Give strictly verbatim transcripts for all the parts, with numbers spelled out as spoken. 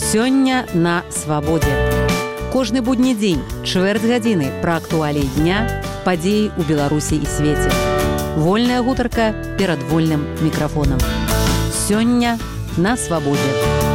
Сёння на свабодзе. Кожны будні дзень, чвэрць гадзіны пра актуаліі дня, падзеі ў Беларусі і свеце. Вольная гутарка перад вольным мікрафонам. Сёння на свабодзе.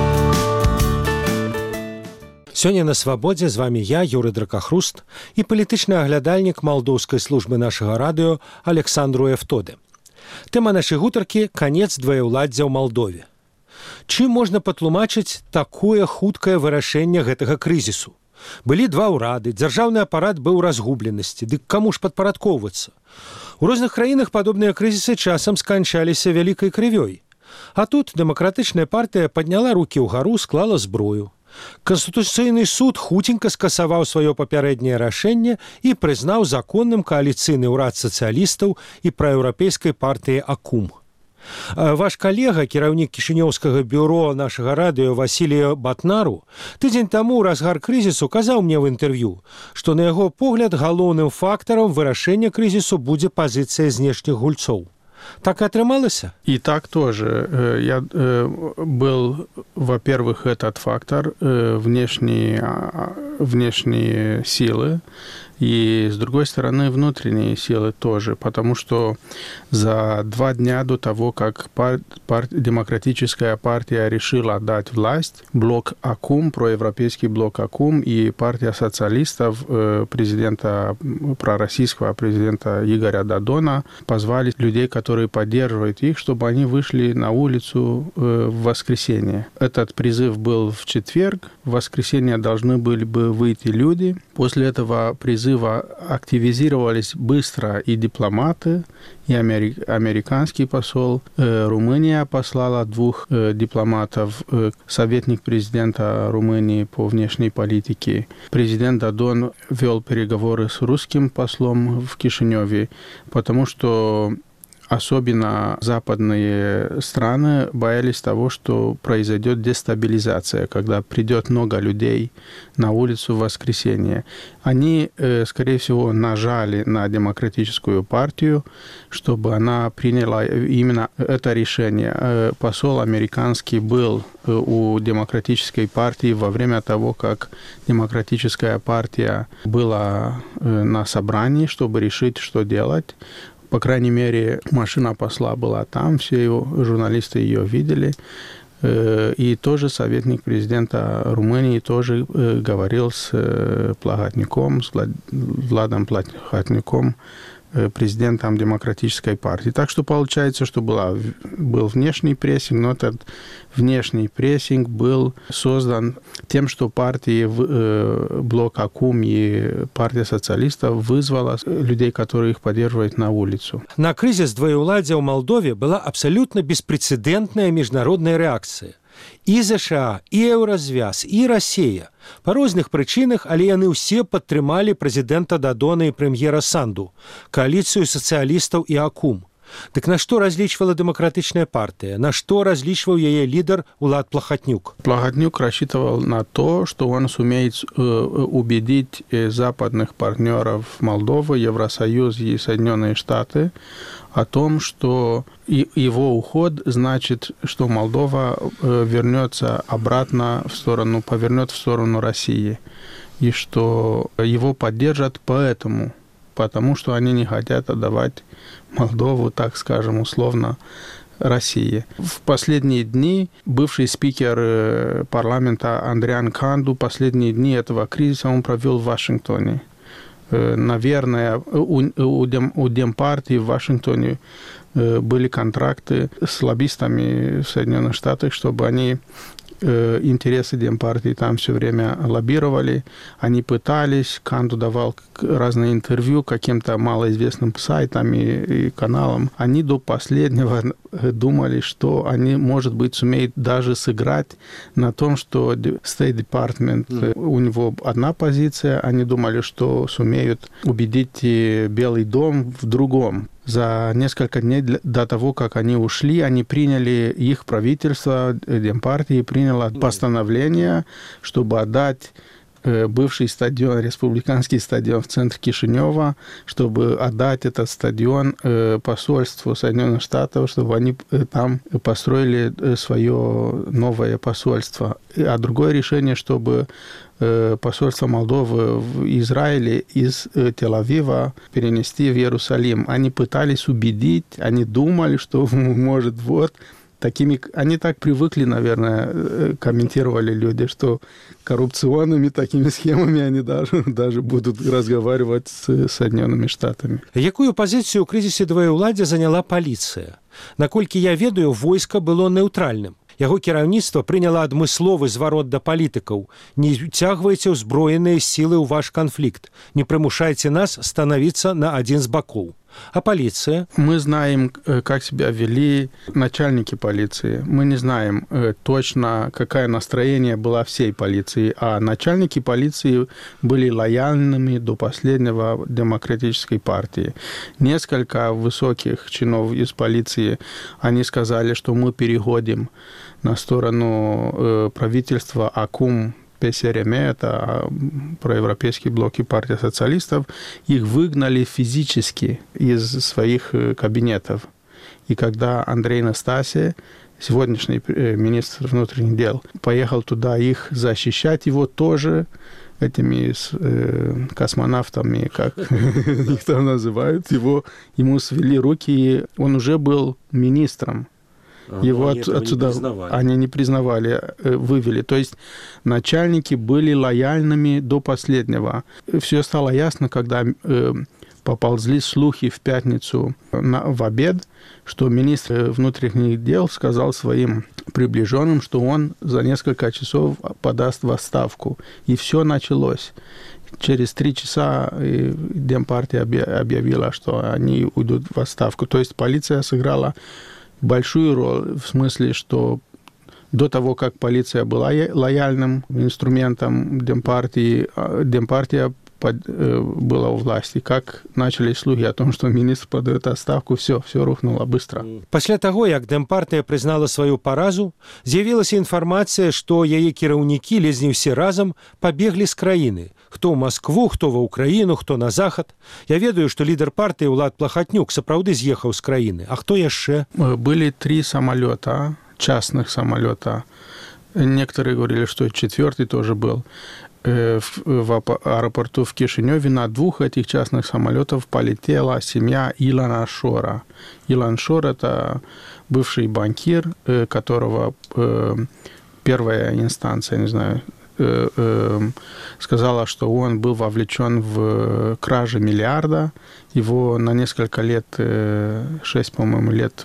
Сёння на свабодзе з вами я, Юрый Дракахруст, і палітычны аглядальнік малдоўскай службы нашага радыё Александру Эфтоде. Тэма нашай гутаркі – канец дваяўладдзя ў Малдове. Чым можна патлумачыць такое хуткае вырашэнне гэтага крызісу? Былі два ўрады, дзяржаўны апарат быў у разгубленасці, дык каму ж падпарадкоўвацца? У розных краінах падобныя крызісы часам сканчаліся вялікай крывёй. А тут дэмакратычная партыя падняла рукі ўгару, склала зброю. Канстытуцыйны суд хуценька скасаваў сваё папярэдняе рашэнне і прызнаў законным кааліцыйны ўрад сацыялістаў і праеўрапейскай партыі АКУМ. Ваш калега, кіраўнік кішынёўскага бюро нашага радыё Васілія Батнару, тыдзень таму ў разгар крызісу казаў мне ў інтэрв'ю, што на яго погляд галоўным фактарам вырашэння крызісу будзе пазіцыя знешніх гульцоў. Так и отрымалось? И так тоже. Я, был, во-первых, этот фактор, внешние, внешние силы, и, с другой стороны, внутренние силы тоже, потому что за два дня до того, как пар, пар, демократическая партия решила отдать власть, блок АКУМ, проевропейский блок АКУМ и партия социалистов президента, пророссийского президента Игоря Додона позвали людей, которые поддерживают их, чтобы они вышли на улицу в воскресенье. Этот призыв был в четверг, в воскресенье должны были бы выйти люди. После этого призыва активизировались быстро и дипломаты, и американский посол. Румыния послала двух дипломатов, советник президента Румынии по внешней политике. Президент Додон вел переговоры с русским послом в Кишиневе, потому что особенно западные страны боялись того, что произойдет дестабилизация, когда придет много людей на улицу в воскресенье. Они, скорее всего, нажали на демократическую партию, чтобы она приняла именно это решение. Посол американский был у демократической партии во время того, как демократическая партия была на собрании, чтобы решить, что делать. По крайней мере, машина посла была там, все его, журналисты ее видели. И тоже советник президента Румынии тоже говорил с Плахотнюком, с Владом Плахотнюком, президентом демократической партии. Так что получается, что была, был внешний прессинг, но этот внешний прессинг был создан тем, что партии, блок АКУМ и партия социалистов вызвала людей, которые их поддерживают, на улицу. На кризис двоеўладдзя ў Малдове была абсолютно беспрецедентная международная реакция. І ЗША, і Еўразвяз, і Расія. Па розных прычынах, але яны ўсе падтрымалі прэзідэнта Додона і прэм'ера Санду, кааліцыю сацыялістаў і АКУМ. Так на что различивала демократичная партия? На что различивал ее лидер Влад Плахотнюк? Плахотнюк рассчитывал на то, что он сумеет убедить западных партнеров Молдовы, Евросоюз и Соединенные Штаты о том, что его уход значит, что Молдова вернется обратно в сторону, повернет в сторону России, и что его поддержат поэтому, потому что они не хотят отдавать Молдову, так скажем, условно, России. В последние дни бывший спикер парламента Андриан Канду последние дни этого кризиса он провел в Вашингтоне. Наверное, у, у, Дем, у Демпартии в Вашингтоне были контракты с лоббистами в Соединенных Штатах, чтобы они интересы Демпартии там все время лоббировали. Они пытались, Канду давал разные интервью каким-то малоизвестным сайтам и, и каналам. Они до последнего думали, что они, может быть, сумеют даже сыграть на том, что State Department, mm. у него одна позиция, они думали, что сумеют убедить Белый дом в другом. За несколько дней до того, как они ушли, они приняли, их правительство, Демпартии, приняло постановление, чтобы отдать бывший стадион, республиканский стадион в центре Кишинева, чтобы отдать этот стадион посольству Соединенных Штатов, чтобы они там построили свое новое посольство. А другое решение, чтобы посольство Молдовы в Израиле из Тель-Авива перенести в Иерусалим. Они пытались убедить, они думали, что может вот такими... Они так привыкли, наверное, комментировали люди, что коррупционными такими схемами они даже, даже будут разговаривать с Соединенными Штатами. Якую пазіцыю ў крызісе двоеўладдзя заняла паліцыя? Наколькі я ведаю, войска было нейтральным. Яго кіраўніцтва прыняла адмысловы зварот да палітыкаў. Не уцягвайце ўзброеныя сілы ў ваш канфлікт. Не прымушайце нас становіцца на адзін з бакоў. А полиция? Мы знаем, как себя вели начальники полиции. Мы не знаем точно, какое настроение было всей полиции. А начальники полиции были лояльными до последнего демократической партии. Несколько высоких чинов из полиции, они сказали, что мы переходим на сторону правительства АКУМ, ПСРМ, это проевропейский блок и партия социалистов, их выгнали физически из своих кабинетов. И когда Андрей Настасьев, сегодняшний министр внутренних дел, поехал туда их защищать, его тоже этими космонавтами, как их там называют, его, ему свели руки, и он уже был министром. Его они от, отсюда не они не признавали, вывели. То есть начальники были лояльными до последнего. Все стало ясно, когда э, поползли слухи в пятницу на, в обед, что министр внутренних дел сказал своим приближенным, что он за несколько часов подаст в отставку. И все началось. Через три часа Демпартия объявила, что они уйдут в отставку. То есть полиция сыграла большую роль в смысле, что до того, как полиция была лояльным инструментом Демпартии, Демпартия была у власти. Как начались слухи о том, что министр подает отставку, все, все рухнуло быстро. Пасля таго, як Дэмпартыя прызнала сваю паразу, з'явілася інфармацыя, што яе кіраўнікі ледзь не ўсе разам пабеглі з краіны. Хто ў Маскву, хто ва ўкраіну, хто на захад. Я ведаю, што лідар партыі Улад Плахатнюк сапраўды з'ехаў з краіны. А хто яшчэ? Были три самолета, частных самолета. Некоторые говорили, что четвертый тоже был. В аэропорту в Кишиневе на двух этих частных самолетов полетела семья Илана Шора. Илан Шор – это бывший банкир, которого первая инстанция, не знаю, сказала, что он был вовлечен в краже миллиарда. Его на несколько лет, шесть, по-моему, лет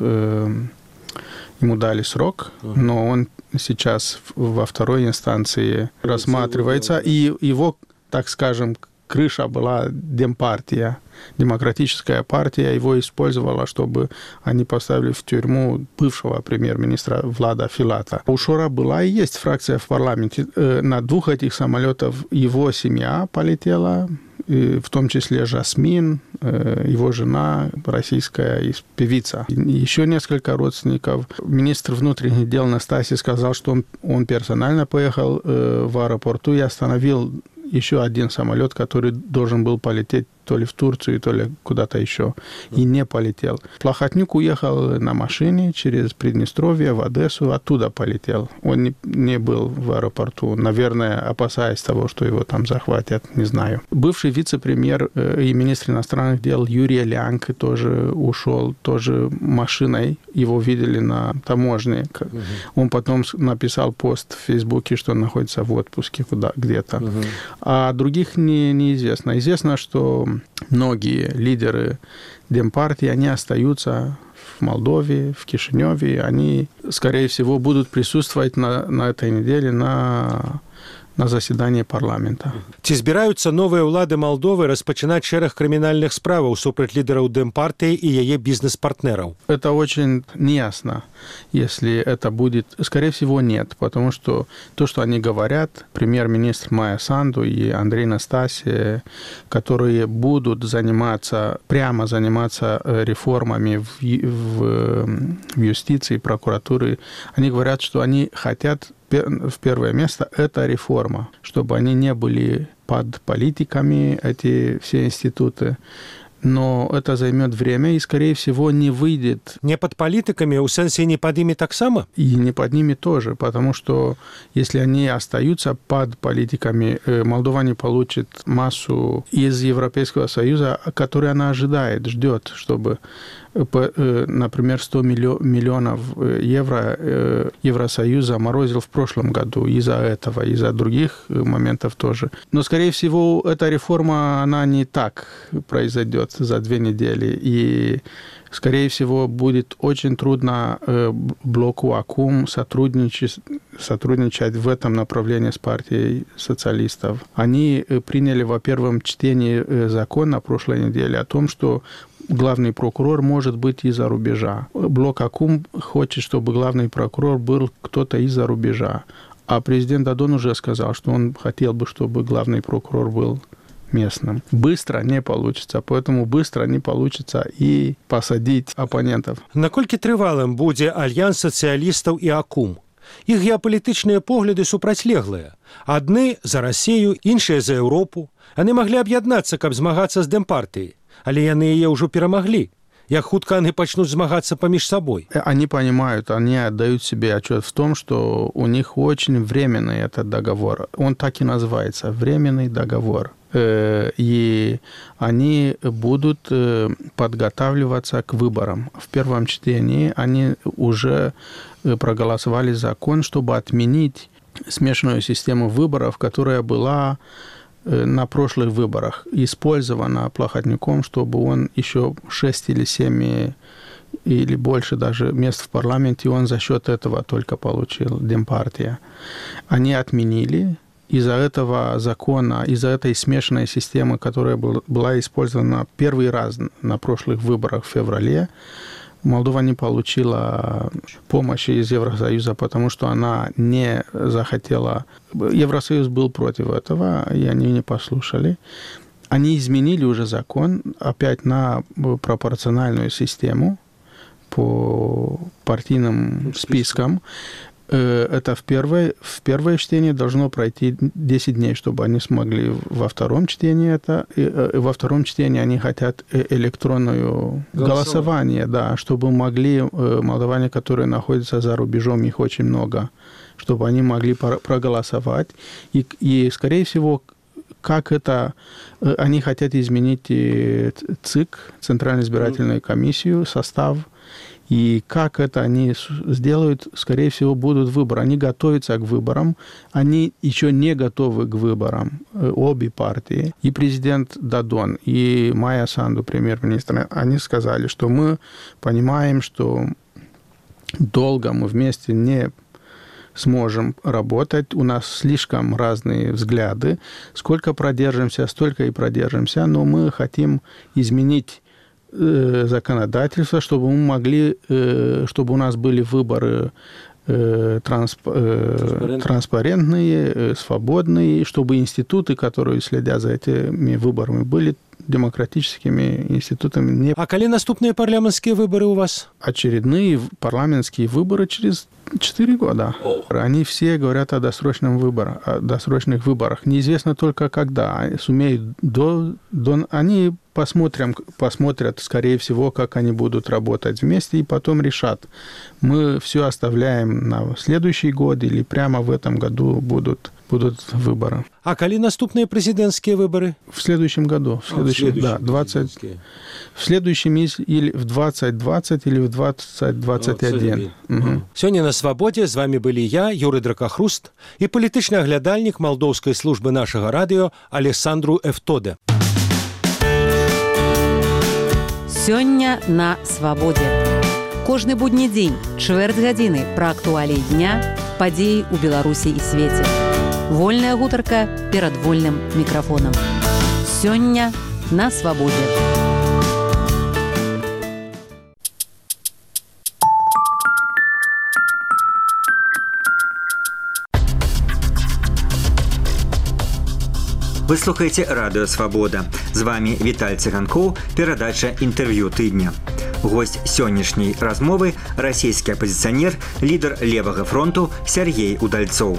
ему дали срок, но он сейчас во второй инстанции рассматривается, и его, так скажем, крыша была Демпартия, демократическая партия, его использовала, чтобы они поставили в тюрьму бывшего премьер-министра Влада Филата. У Шора была и есть фракция в парламенте. На двух этих самолетах его семья полетела, в том числе Жасмин, его жена, российская певица. Еще несколько родственников. Министр внутренних дел Настасьев сказал, что он, он персонально поехал в аэропорту и остановил еще один самолет, который должен был полететь то ли в Турцию, то ли куда-то еще, и не полетел. Плахотнюк уехал на машине через Приднестровье в Одессу, оттуда полетел. Он не, не был в аэропорту, наверное, опасаясь того, что его там захватят, не знаю. Бывший вице-премьер и министр иностранных дел Юрий Лянг тоже ушел, тоже машиной. Его видели на таможне. Угу. Он потом написал пост в Фейсбуке, что он находится в отпуске куда, где-то. Угу. А других не, неизвестно. Известно, что многие лидеры Демпартии, они остаются в Молдове, в Кишиневе. Они, скорее всего, будут присутствовать на, на этой неделе на, на заседании парламента. Ці збіраюцца новыя ўлады Молдовы распачынаць шэраг крымінальных справаў супраць лідараў Демпартии и яе бизнес-партнеров? Это очень неясно, если это будет. Скорее всего, нет, потому что то, что они говорят, премьер-министр Майя Санду и Андрей Настасьев, которые будут заниматься, прямо заниматься реформами в, в, в юстиции, прокуратуре, они говорят, что они хотят в первое место это реформа, чтобы они не были под политиками, эти все институты. Но это займет время и, скорее всего, не выйдет. Не под политиками, у сенсии не под ими так само? И не под ними тоже, потому что если они остаются под политиками, Молдова не получит массу из Европейского Союза, которую она ожидает, ждет, чтобы, например, сто миллионов евро Евросоюз заморозил в прошлом году из-за этого, из-за других моментов тоже. Но, скорее всего, эта реформа, она не так произойдет за две недели. И, скорее всего, будет очень трудно блоку АКУМ сотрудничать, сотрудничать в этом направлении с партией социалистов. Они приняли во первом чтении закон на прошлой неделе о том, что главный прокурор может быть из-за рубежа. Блок АКУМ хочет, чтобы главный прокурор был кто-то из-за рубежа. А президент Дадон уже сказал, что он хотел бы, чтобы главный прокурор был местным. Быстро не получится, поэтому быстро не получится и посадить оппонентов. Наколькі трывалым будзе альянс сацыялістаў і АКУМ? Іх геапалітычныя погляды супрацьлеглыя. Адны за Расею, іншыя за Еўропу. Яны маглі аб'яднацца, каб змагацца з дэмпартыяй, але яны яе ўжо перамаглі. Як хутка яны пачнуць змагацца паміж собой? Они понимают, они отдают себе отчет в том, что у них очень временный этот договор. Он так и называется – временный договор. И они будут подготавливаться к выборам. В первом чтении они уже проголосовали закон, чтобы отменить смешанную систему выборов, которая была на прошлых выборах использована Плохотнюком, чтобы он еще шесть или семь или больше даже мест в парламенте, он за счет этого только получил Демпартия. Они отменили. Из-за этого закона, из-за этой смешанной системы, которая была использована первый раз на прошлых выборах в феврале, Молдова не получила помощи из Евросоюза, потому что она не захотела... Евросоюз был против этого, и они не послушали. Они изменили уже закон опять на пропорциональную систему по партийным спискам. Это в первое, в первое чтение должно пройти десять дней, чтобы они смогли во втором чтении это. И во втором чтении они хотят электронное голосование, да, чтобы могли молдаване, которые находятся за рубежом, их очень много, чтобы они могли проголосовать. И, и скорее всего, как это... Они хотят изменить ЦИК, Центральную избирательную комиссию, состав. И как это они сделают, скорее всего, будут выборы. Они готовятся к выборам, они еще не готовы к выборам, обе партии. И президент Дадон, и Майя Санду, премьер-министр, они сказали, что мы понимаем, что долго мы вместе не сможем работать, у нас слишком разные взгляды. Сколько продержимся, столько и продержимся, но мы хотим изменить законодательство, чтобы мы могли, чтобы у нас были выборы трансп... транспарентные, свободные, чтобы институты, которые следят за этими выборами, были демократическими институтами. Не... А коли наступные парламентские выборы у вас? Очередные парламентские выборы через четыре года. Они все говорят о досрочном выборе, о досрочных выборах. Неизвестно только когда. Сумеют до... до... Они посмотрим, посмотрят, скорее всего, как они будут работать вместе, и потом решат, мы все оставляем на следующий год или прямо в этом году будут, будут выборы. А коли наступные президентские выборы? В следующем году. В следующем, а, в следующем да, двадцать, в следующем или в двадцать двадцать или в двадцать двадцать один. Угу. Сегодня на «Свободе» с вами были я, Юрий Дракахруст, и политичный оглядальник Молдовской службы нашего радио Александру Эфтоде. Сёння на «Свободе». Кожны будні дзень, чвэрць гадзіны пра актуаліі дня, падзеі ў Беларусі і свеце. Вольная гутарка перад вольным мікрафонам. Сёння на «Свободе». Вы слухаеце радыё «Свабода». З вами Віталь Цыганкоў, перадача інтэрв'ю тыдня. Гость сённяшняй размовы – расійскі апозіцыянер, лідар левага фронту Сергей Удальцоў.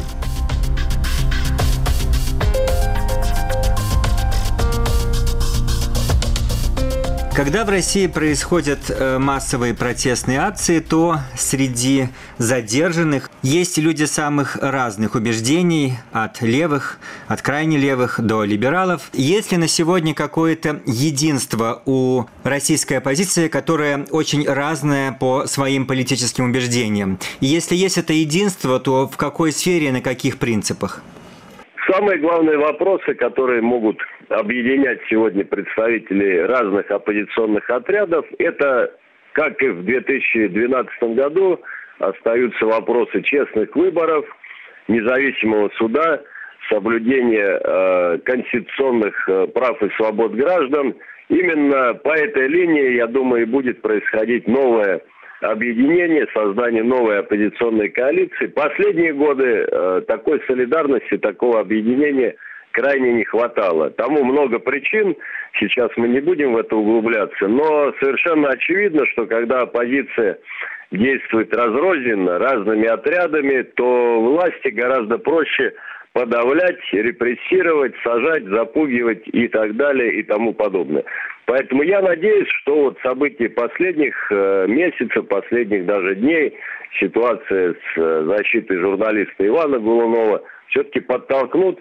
Когда в России происходят массовые протестные акции, то среди задержанных есть люди самых разных убеждений, от левых, от крайне левых до либералов. Есть ли на сегодня какое-то единство у российской оппозиции, которое очень разное по своим политическим убеждениям? И если есть это единство, то в какой сфере и на каких принципах? Самые главные вопросы, которые могут объединять сегодня представителей разных оппозиционных отрядов, это, как и в две тысячи двенадцатом году, остаются вопросы честных выборов, независимого суда, соблюдения э, конституционных э, прав и свобод граждан. Именно по этой линии, я думаю, будет происходить новое объединение, создание новой оппозиционной коалиции. Последние годы э, такой солидарности, такого объединения крайне не хватало. Тому много причин, сейчас мы не будем в это углубляться, но совершенно очевидно, что когда оппозиция действует разрозненно, разными отрядами, то власти гораздо проще подавлять, репрессировать, сажать, запугивать и так далее и тому подобное. Поэтому я надеюсь, что вот события последних э, месяцев, последних даже дней, ситуация с э, защитой журналиста Ивана Голунова все-таки подтолкнут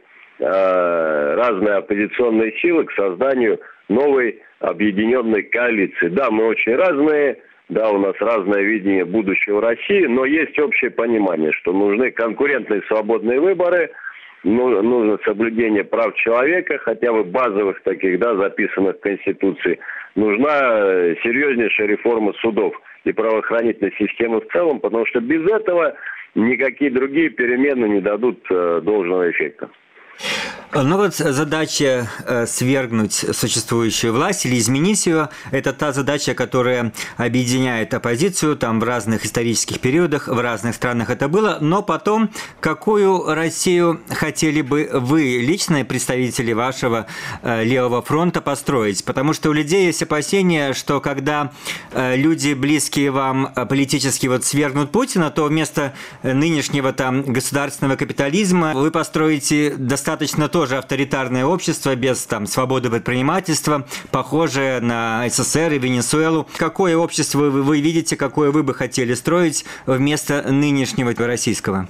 э, разные оппозиционные силы к созданию новой объединенной коалиции. Да, мы очень разные, да, у нас разное видение будущего России, но есть общее понимание, что нужны конкурентные свободные выборы, нужно соблюдение прав человека, хотя бы базовых таких, да, записанных в Конституции. Нужна серьезнейшая реформа судов и правоохранительной системы в целом, потому что без этого никакие другие перемены не дадут э, должного эффекта. Ну вот задача э, свергнуть существующую власть или изменить ее, это та задача, которая объединяет оппозицию там в разных исторических периодах, в разных странах это было, но потом какую Россию хотели бы вы, личные представители вашего э, левого фронта, построить? Потому что у людей есть опасения, что когда э, люди, близкие вам э, политически вот свергнут Путина, то вместо нынешнего там государственного капитализма вы построите достаточно тоже авторитарное общество без там свободы предпринимательства, похожее на СССР и Венесуэлу. Какое общество вы, вы видите, какое вы бы хотели строить вместо нынешнего российского?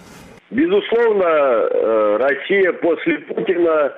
Безусловно, Россия после Путина,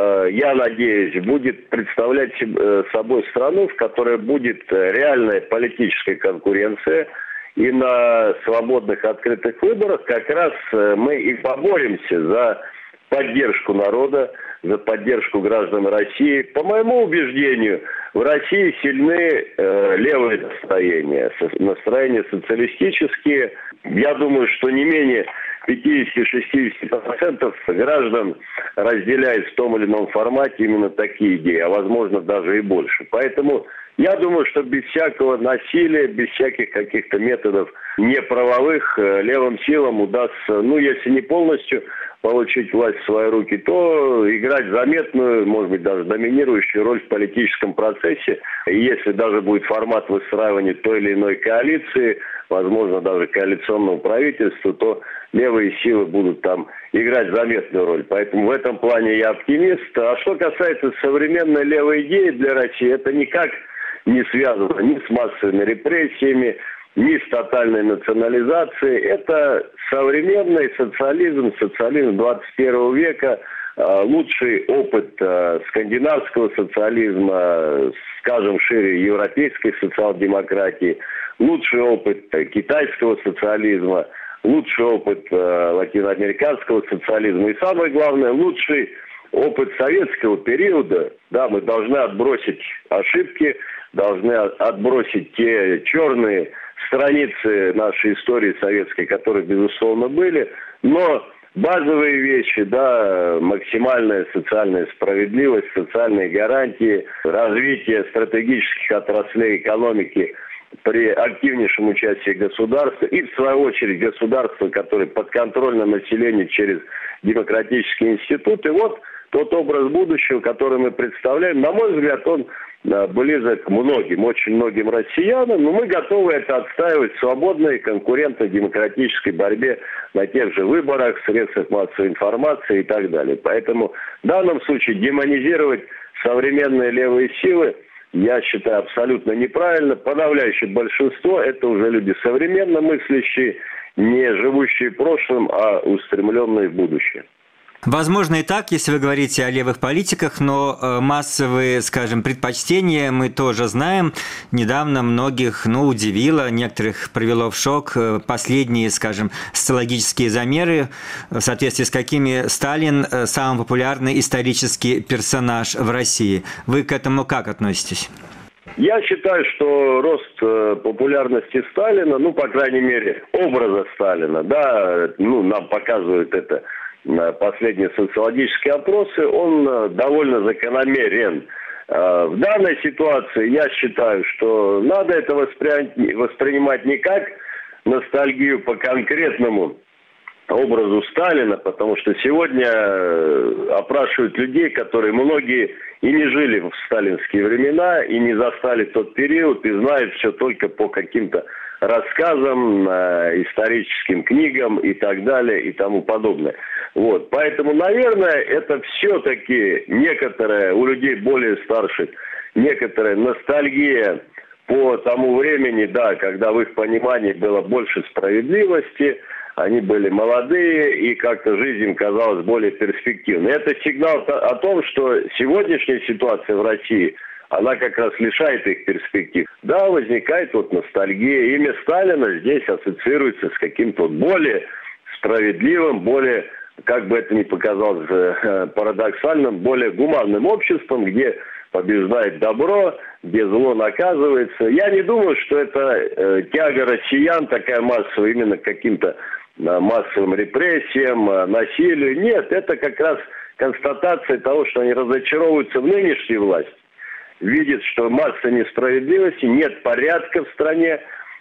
я надеюсь, будет представлять собой страну, в которой будет реальная политическая конкуренция. И на свободных открытых выборах как раз мы и поборемся за поддержку народа, за поддержку граждан России. По моему убеждению, в России сильны э, левые настроения, настроения социалистические. Я думаю, что не менее пятьдесят-шестьдесят процентов граждан разделяют в том или ином формате именно такие идеи, а возможно даже и больше. Поэтому я думаю, что без всякого насилия, без всяких каких-то методов неправовых левым силам удастся, ну если не полностью получить власть в свои руки, то играть заметную, может быть, даже доминирующую роль в политическом процессе. И если даже будет формат выстраивания той или иной коалиции, возможно, даже коалиционного правительства, то левые силы будут там играть заметную роль. Поэтому в этом плане я оптимист. А что касается современной левой идеи для России, это никак не связано ни с массовыми репрессиями, ни с тотальной национализацией. Это современный социализм, социализм двадцать первого века, лучший опыт скандинавского социализма, скажем шире, европейской социал-демократии, лучший опыт китайского социализма, лучший опыт латиноамериканского социализма и, самое главное, лучший опыт советского периода. Да, мы должны отбросить ошибки, должны отбросить те черные страницы нашей истории советской, которые, безусловно, были, но базовые вещи, да, максимальная социальная справедливость, социальные гарантии, развитие стратегических отраслей экономики при активнейшем участии государства и, в свою очередь, государства, которое подконтрольно населению через демократические институты. Вот тот образ будущего, который мы представляем, на мой взгляд, он близок многим, очень многим россиянам, но мы готовы это отстаивать в свободной, конкурентной, демократической борьбе на тех же выборах, средствах массовой информации и так далее. Поэтому в данном случае демонизировать современные левые силы, я считаю, абсолютно неправильно. Подавляющее большинство – это уже люди современно мыслящие, не живущие прошлым, а устремленные в будущее. Возможно и так, если вы говорите о левых политиках, но массовые, скажем, предпочтения мы тоже знаем. Недавно многих, ну, удивило, некоторых привело в шок последние, скажем, социологические замеры, в соответствии с какими Сталин самый популярный исторический персонаж в России. Вы к этому как относитесь? Я считаю, что рост э, популярности Сталина, ну, по крайней мере, образа Сталина, да, ну, нам показывают это последние социологические опросы, он довольно закономерен. В данной ситуации я считаю, что надо это воспри... воспринимать не как ностальгию по конкретному образу Сталина, потому что сегодня опрашивают людей, которые многие и не жили в сталинские времена, и не застали тот период, и знают все только по каким-то рассказам, историческим книгам и так далее и тому подобное. Вот. Поэтому, наверное, это все-таки некоторая, у людей более старших, некоторая ностальгия по тому времени, да, когда в их понимании было больше справедливости, они были молодые, и как-то жизнь им казалась более перспективной. Это сигнал о том, что сегодняшняя ситуация в России, она как раз лишает их перспектив. Да, возникает вот ностальгия. Имя Сталина здесь ассоциируется с каким-то более справедливым, более, как бы это ни показалось парадоксальным, более гуманным обществом, где побеждает добро, где зло наказывается. Я не думаю, что это э, тяга россиян такая массовая именно к каким-то э, массовым репрессиям, э, насилию. Нет, это как раз констатация того, что они разочаровываются в нынешней власти, видят, что масса несправедливости, нет порядка в стране,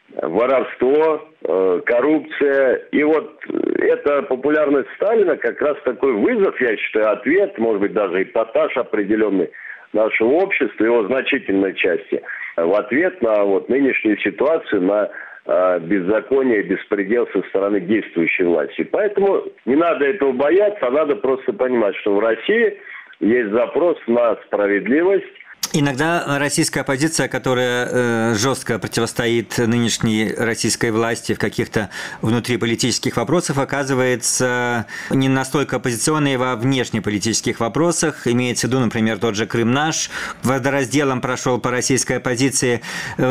воровство, э, коррупция. И вот эта популярность Сталина как раз такой вызов, я считаю, ответ, может быть, даже эпатаж определенный нашего общества, его значительной части, в ответ на вот нынешнюю ситуацию, на э, беззаконие и беспредел со стороны действующей власти. Поэтому не надо этого бояться, а надо просто понимать, что в России есть запрос на справедливость. Иногда российская оппозиция, которая э, жестко противостоит нынешней российской власти в каких-то внутриполитических вопросах, оказывается не настолько оппозиционной во внешнеполитических вопросах. Имеется в виду, например, тот же Крым наш, водоразделом прошел по российской оппозиции.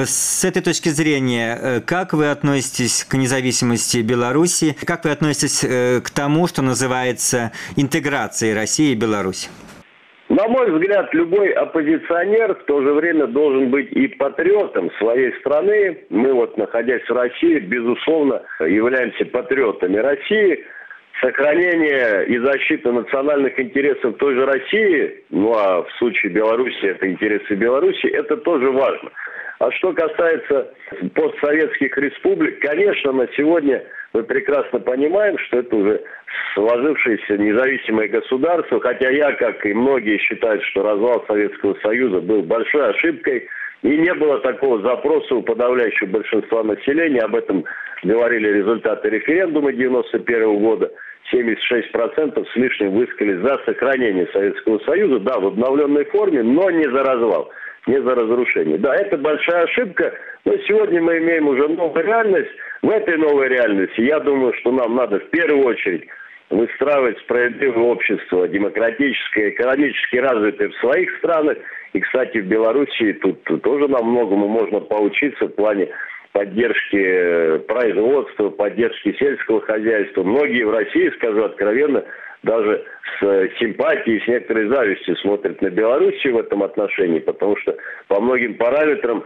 С этой точки зрения, как вы относитесь к независимости Беларуси? Как вы относитесь э, к тому, что называется интеграцией России и Беларуси? На мой взгляд, любой оппозиционер в то же время должен быть и патриотом своей страны. Мы вот, находясь в России, безусловно, являемся патриотами России. Сохранение и защита национальных интересов той же России, ну а в случае Беларуси это интересы Беларуси, это тоже важно. А что касается постсоветских республик, конечно, на сегодня мы прекрасно понимаем, что это уже сложившееся независимое государство, хотя я, как и многие, считаю, что развал Советского Союза был большой ошибкой, и не было такого запроса у подавляющего большинства населения, об этом говорили результаты референдума девяносто первого года, семьдесят шесть процентов с лишним высказались за сохранение Советского Союза, да, в обновленной форме, но не за развал, не за разрушение. Да, это большая ошибка, но сегодня мы имеем уже новую реальность. В этой новой реальности, я думаю, что нам надо в первую очередь выстраивать справедливое общество, демократическое, экономически развитое в своих странах. И, кстати, в Беларуси тут тоже нам многому можно поучиться в плане поддержки производства, поддержки сельского хозяйства. Многие в России, скажу откровенно, даже с симпатией, с некоторой завистью смотрят на Белоруссию в этом отношении, потому что по многим параметрам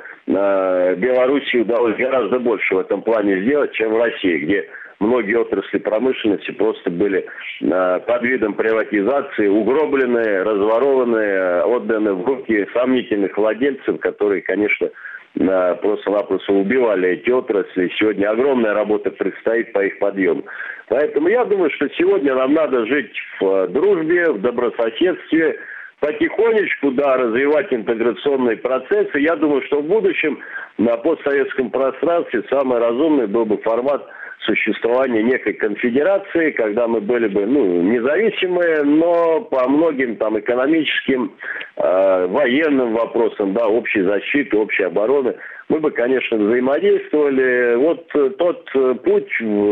э, Белоруссии удалось гораздо больше в этом плане сделать, чем в России, где многие отрасли промышленности просто были э, под видом приватизации угроблены, разворованы, отданы в руки сомнительных владельцев, которые, конечно, э, просто-напросто убивали эти отрасли. Сегодня огромная работа предстоит по их подъему. Поэтому я думаю, что сегодня нам надо жить в дружбе, в добрососедстве, потихонечку, да, развивать интеграционные процессы. Я думаю, что в будущем на постсоветском пространстве самый разумный был бы формат существования некой конфедерации, когда мы были бы, ну, независимые, но по многим там экономическим, э, военным вопросам, да, общей защиты, общей обороны, мы бы, конечно, взаимодействовали. Вот тот путь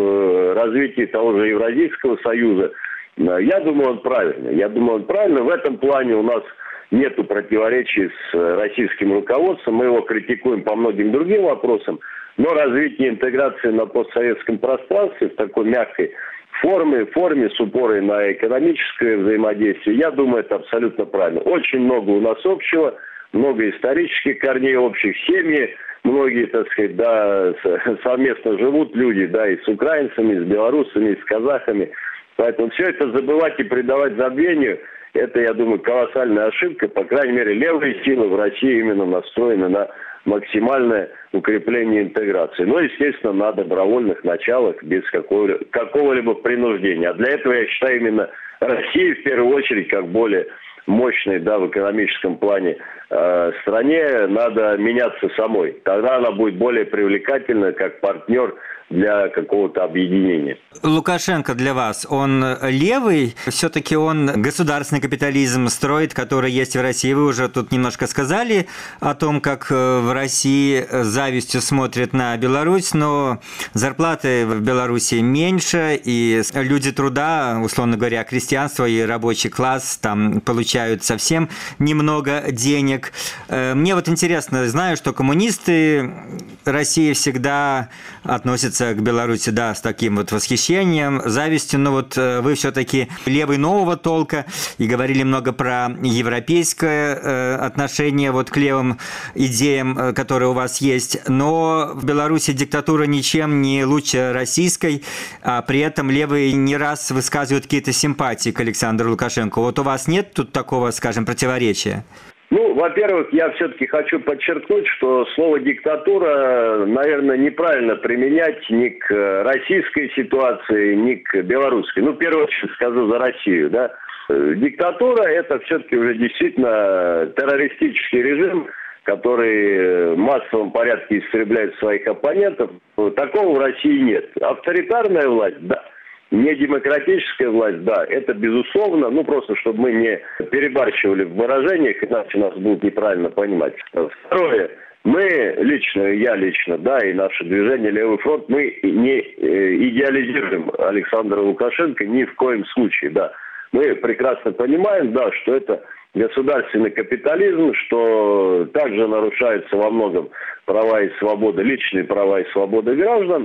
в развитии того же Евразийского союза, я думаю, он правильный. Я думаю, он правильный. В этом плане у нас нету противоречий с российским руководством. Мы его критикуем по многим другим вопросам. Но развитие интеграции на постсоветском пространстве в такой мягкой форме, форме с упором на экономическое взаимодействие, я думаю, это абсолютно правильно. Очень много у нас общего, много исторических корней общих, семьи. Многие, так сказать, да, совместно живут люди, да, и с украинцами, и с белорусами, и с казахами. Поэтому все это забывать и придавать забвению, это, я думаю, колоссальная ошибка. По крайней мере, левые силы в России именно настроены на максимальное укрепление интеграции. Но, естественно, на добровольных началах, без какого-либо, какого-либо принуждения. А для этого, я считаю, именно Россия, в первую очередь, как более мощной, да, в экономическом плане э, стране, надо меняться самой. Тогда она будет более привлекательна как партнер для какого-то объединения. Лукашенко для вас, он левый? Все-таки он государственный капитализм строит, который есть в России. Вы уже тут немножко сказали о том, как в России с завистью смотрят на Беларусь, но зарплаты в Беларуси меньше, и люди труда, условно говоря, крестьянство и рабочий класс там получают совсем немного денег. Мне вот интересно, знаю, что коммунисты России всегда относятся к Беларуси, да, с таким вот восхищением, завистью, но вот вы все-таки левый нового толка и говорили много про европейское э, отношение вот к левым идеям, э, которые у вас есть, но в Беларуси диктатура ничем не лучше российской, а при этом левые не раз высказывают какие-то симпатии к Александру Лукашенко. Вот у вас нет тут такого, скажем, противоречия? Ну, во-первых, я все-таки хочу подчеркнуть, что слово «диктатура», наверное, неправильно применять ни к российской ситуации, ни к белорусской. Ну, в первую очередь скажу за Россию, да. Диктатура – это все-таки уже действительно террористический режим, который в массовом порядке истребляет своих оппонентов. Такого в России нет. Авторитарная власть – да. Не демократическая власть, да, это безусловно, ну просто чтобы мы не перебарщивали в выражениях, иначе нас будут неправильно понимать. Второе, мы лично, я лично, да, и наше движение «Левый фронт», мы не идеализируем Александра Лукашенко ни в коем случае, да. Мы прекрасно понимаем, да, что это государственный капитализм, что также нарушаются во многом права и свободы, личные права и свободы граждан,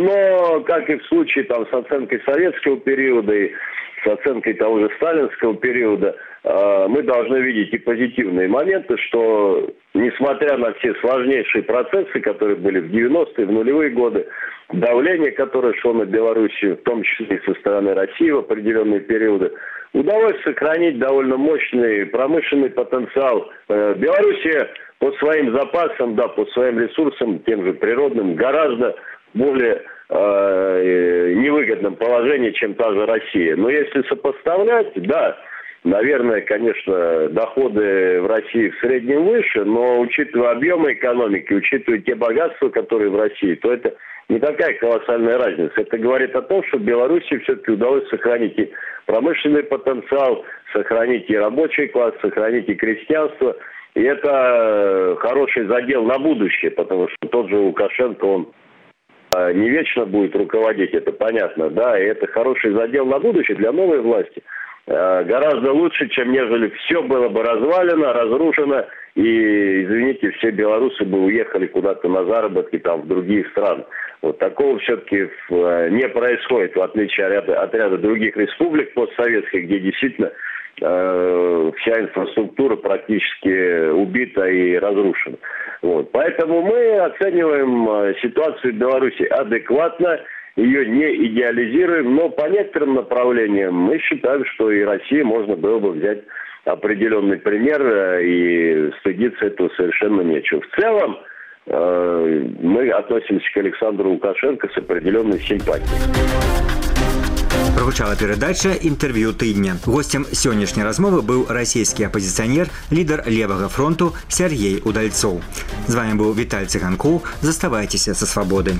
но, как и в случае там, с оценкой советского периода и с оценкой того же сталинского периода, э, мы должны видеть и позитивные моменты, что, несмотря на все сложнейшие процессы, которые были в девяностые, в нулевые годы, давление, которое шло на Белоруссию, в том числе и со стороны России в определенные периоды, удалось сохранить довольно мощный промышленный потенциал. Белоруссия по своим запасам, да, по своим ресурсам, тем же природным, гораздо более э, невыгодном положении, чем та же Россия. Но если сопоставлять, да, наверное, конечно, доходы в России в среднем выше, но учитывая объемы экономики, учитывая те богатства, которые в России, то это не такая колоссальная разница. Это говорит о том, что Беларуси все-таки удалось сохранить и промышленный потенциал, сохранить и рабочий класс, сохранить и крестьянство. И это хороший задел на будущее, потому что тот же Лукашенко, он не вечно будет руководить, это понятно, да, и это хороший задел на будущее для новой власти. Гораздо лучше, чем нежели все было бы развалено, разрушено, и, извините, все белорусы бы уехали куда-то на заработки там в другие страны. Вот такого все-таки не происходит, в отличие от ряда, от ряда других республик постсоветских, где действительно э, вся инфраструктура практически убита и разрушена. Вот. Поэтому мы оцениваем ситуацию в Беларуси адекватно, ее не идеализируем, но по некоторым направлениям мы считаем, что и России можно было бы взять определенный пример, и стыдиться этого совершенно нечего. В целом, мы относимся к Александру Лукашенко с определенной симпатией. Прагучала перадача інтэрв'ю тыдня. Гостем сённяшняй размовы быў расійскі апазіцыянер, лідар левага фронту Сяргей Удальцоў. З вами быў Віталь Цыганкоў. Заставайцеся са свабодай.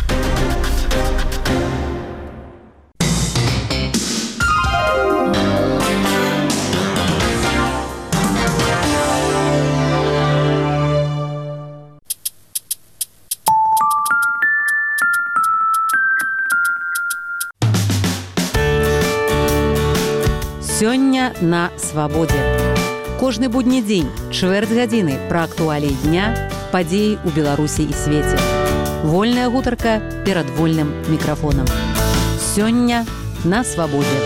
Сёння на свабодзе. Кожны будні дзень, чвэрць гадзіны пра актуаліі дня, падзеі ў Беларусі і свеце. Вольная гутарка перад вольным мікрафонам. Сёння на свабодзе.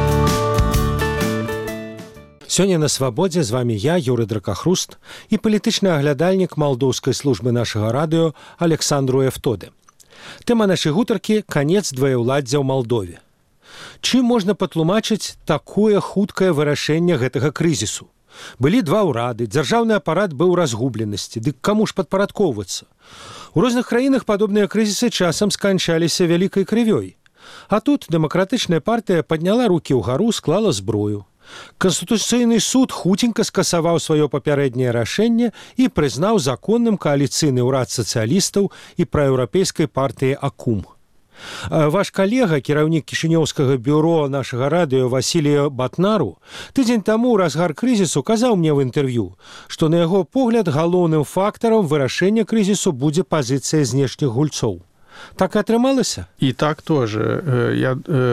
Сёння на свабодзе з вами я, Юры Дракахруст, і палітычны аглядальнік малдоўскай службы нашага радыё Александру Эфтоде. Тэма нашай гутаркі – канец дваяўладдзя ў Малдове. Чым можна патлумачыць такое хуткае вырашэнне гэтага крызісу? Былі два ўрады, дзяржаўны апарат быў у разгубленасці, дык каму ж падпарадкоўвацца? У розных краінах падобныя крызісы часам сканчаліся вялікай крывёй. А тут дэмакратычная партыя падняла рукі ўгару, склала зброю. Канстытуцыйны суд хуценька скасаваў сваё папярэдняе рашэнне і прызнаў законным кааліцыйны ўрад сацыялістаў і праеўрапейскай партыі АКУМ. Ваш калега, кіраўнік кішынёўскага бюро нашага радыё Васілія Батнару, тыдзень таму ў разгар крызісу казаў мне ў інтэрв'ю, што на яго погляд галоўным фактарам вырашэння крызісу будзе пазіцыя знешніх гульцоў. Так и отрымалось? И так тоже. Я,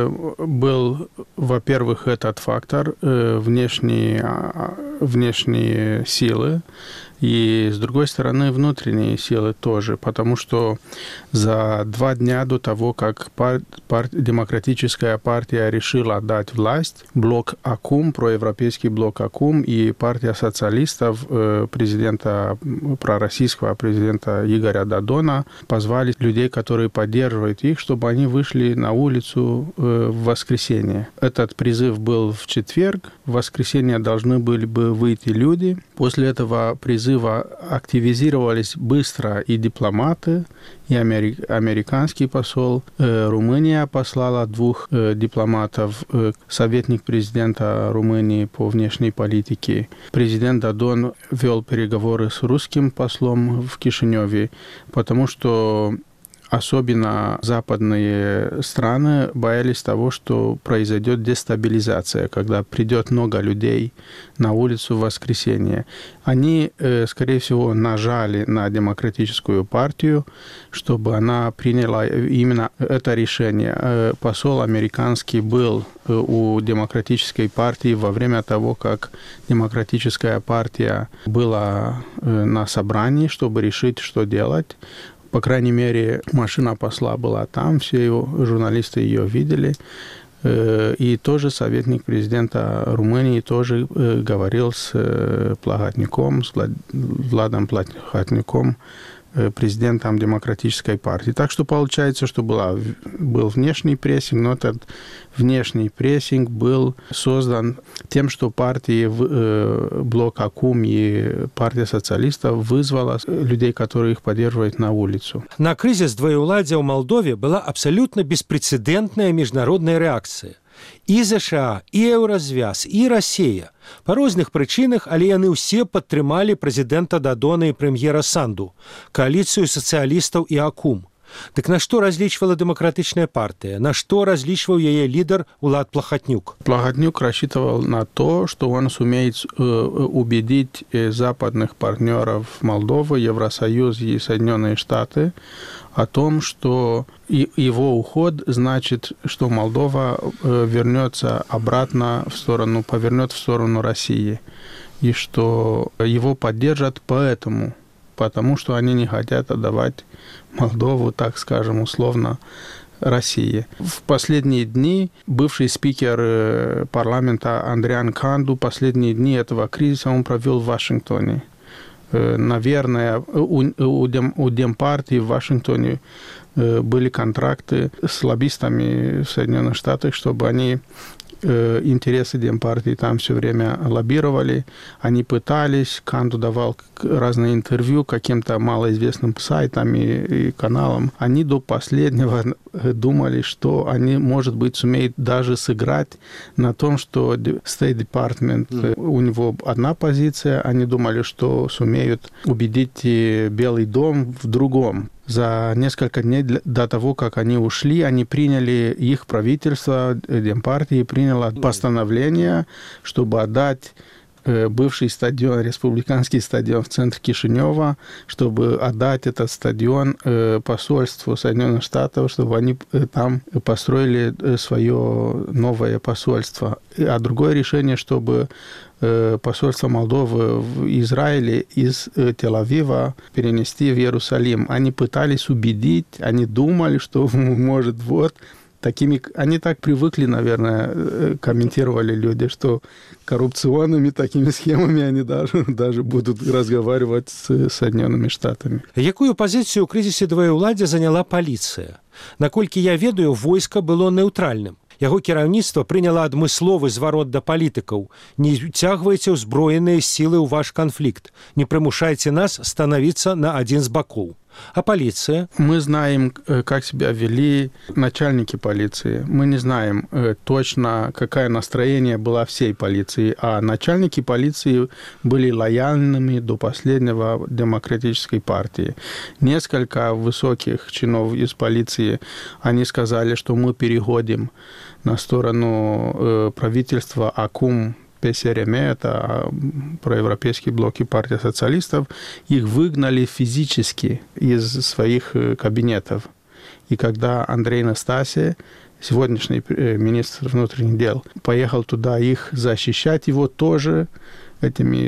был, во-первых, этот фактор, внешние, внешние силы, и, с другой стороны, внутренние силы тоже, потому что за два дня до того, как пар, пар, демократическая партия решила отдать власть, блок АКУМ, проевропейский блок АКУМ и партия социалистов президента, пророссийского президента Игоря Додона позвали людей, которые поддерживают их, чтобы они вышли на улицу в воскресенье. Этот призыв был в четверг, в воскресенье должны были бы выйти люди. После этого призыва активизировались быстро и дипломаты, и американский посол. Румыния послала двух дипломатов, советник президента Румынии по внешней политике. Президент Додон вел переговоры с русским послом в Кишиневе, потому что особенно западные страны боялись того, что произойдет дестабилизация, когда придет много людей на улицу в воскресенье. Они, скорее всего, нажали на демократическую партию, чтобы она приняла именно это решение. Посол американский был у демократической партии во время того, как демократическая партия была на собрании, чтобы решить, что делать. По крайней мере, машина посла была там, все его, журналисты ее видели. И тоже советник президента Румынии тоже говорил с Плахотнюком, с Владом Плахотнюком, президентом демократической партии. Так что получается, что была, был внешний прессинг, но этот внешний прессинг был создан тем, что партии, блок АКУМ и партия социалистов вызвала людей, которые их поддерживают, на улицу. На кризис двоеуладия в Молдове была абсолютно беспрецедентная международная реакция. І ЗША, і Еўразвяз, і Расія. Па розных прычынах, але яны ўсе падтрымалі прэзідэнта Додона і прэм'ера Санду, кааліцыю сацыялістаў і АКУМ. Так на что различивала демократичная партия? На что различивал ее лидер Влад Плахотнюк? Плахотнюк рассчитывал на то, что он сумеет убедить западных партнеров Молдовы, Евросоюз и Соединенные Штаты о том, что его уход значит, что Молдова вернется обратно в сторону, повернет в сторону России, и что его поддержат поэтому, потому что они не хотят отдавать Молдову, так скажем, условно, России. В последние дни бывший спикер парламента Андриан Канду последние дни этого кризиса он провел в Вашингтоне. Наверное, у, у, Дем, у Демпартии в Вашингтоне были контракты с лоббистами в Соединенных Штатах, чтобы они э, интересы Демпартии там все время лоббировали. Они пытались, Канду давал разные интервью каким-то малоизвестным сайтам и, и каналам. Они до последнего думали, что они, может быть, сумеют даже сыграть на том, что State Department, mm. у него одна позиция, они думали, что сумеют убедить Белый дом в другом. За несколько дней до того, как они ушли, они приняли, их правительство, Демпартии, приняло постановление, чтобы отдать бывший стадион, республиканский стадион в центре Кишинева, чтобы отдать этот стадион посольству Соединенных Штатов, чтобы они там построили свое новое посольство. А другое решение, чтобы посольство Молдовы в Израиле из Тель-Авива перенести в Иерусалим. Они пытались убедить, они думали, что, может, вот, такими... Они так привыкли, наверное, комментировали люди, что коррупционными такими схемами они даже, даже будут разговаривать с Соединенными Штатами. Якую пазіцыю ў крызісе двоеўладдзя заняла паліцыя? Наколькі я ведаю, войска было нейтральным. Яго кіраўніцтва прыняла адмысловы зварот да палітыкаў. Не уцягвайце ўзброеныя сілы ў ваш канфлікт. Не прымушайце нас становіцца на адзін з бакоў. А полиция? Мы знаем, как себя вели начальники полиции. Мы не знаем точно, какое настроение было всей полиции. А начальники полиции были лояльными до последнего демократической партии. Несколько высоких чинов из полиции, они сказали, что мы переходим на сторону правительства АКУМ, ПСРМ, это проевропейский блок и партия социалистов, их выгнали физически из своих кабинетов. И когда Андрей Настасьев, сегодняшний министр внутренних дел, поехал туда их защищать, его тоже этими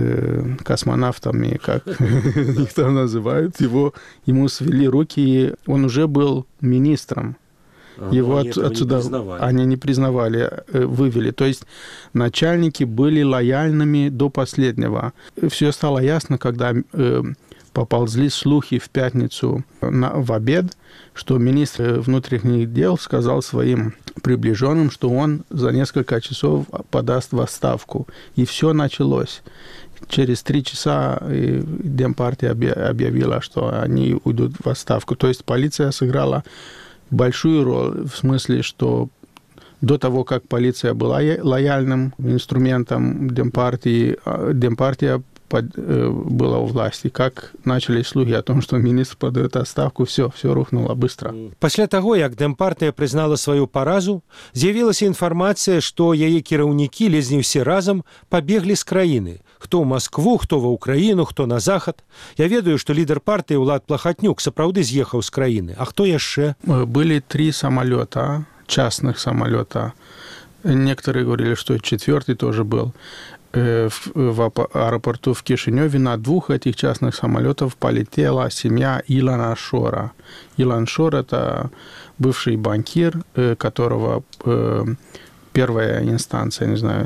э, космонавтами, как их там называют, его, ему свели руки, и он уже был министром. Его они от, отсюда не они не признавали, вывели. То есть начальники были лояльными до последнего. Все стало ясно, когда э, поползли слухи в пятницу на, в обед, что министр внутренних дел сказал своим приближенным, что он за несколько часов подаст в отставку. И все началось. Через три часа Демпартия объявила, что они уйдут в отставку. То есть полиция сыграла большую роль в смысле, что до того, как полиция была лояльным инструментом Демпартии, Демпартия была у власти. Как начались слухи о том, что министр подает отставку, все, все рухнуло быстро. Пасля таго, як Дэмпартыя прызнала сваю паразу, з'явілася інфармацыя, што яе кіраўнікі ледзь не ўсе разам пабеглі з краіны. Хто ў Маскву, хто ва ўкраіну, хто на захад. Я ведаю, што лідар партыі Улад Плахатнюк сапраўды з'ехаў з краіны. А хто яшчэ? Были три самолета, частных самолета. Некоторые говорили, что четвертый тоже был. В аэропорту в Кишиневе на двух этих частных самолетов полетела семья Илана Шора. Илан Шор – это бывший банкир, которого первая инстанция, не знаю,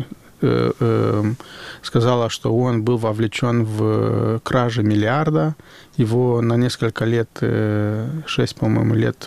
сказала, что он был вовлечен в краже миллиарда. Его на несколько лет, шесть, по-моему, лет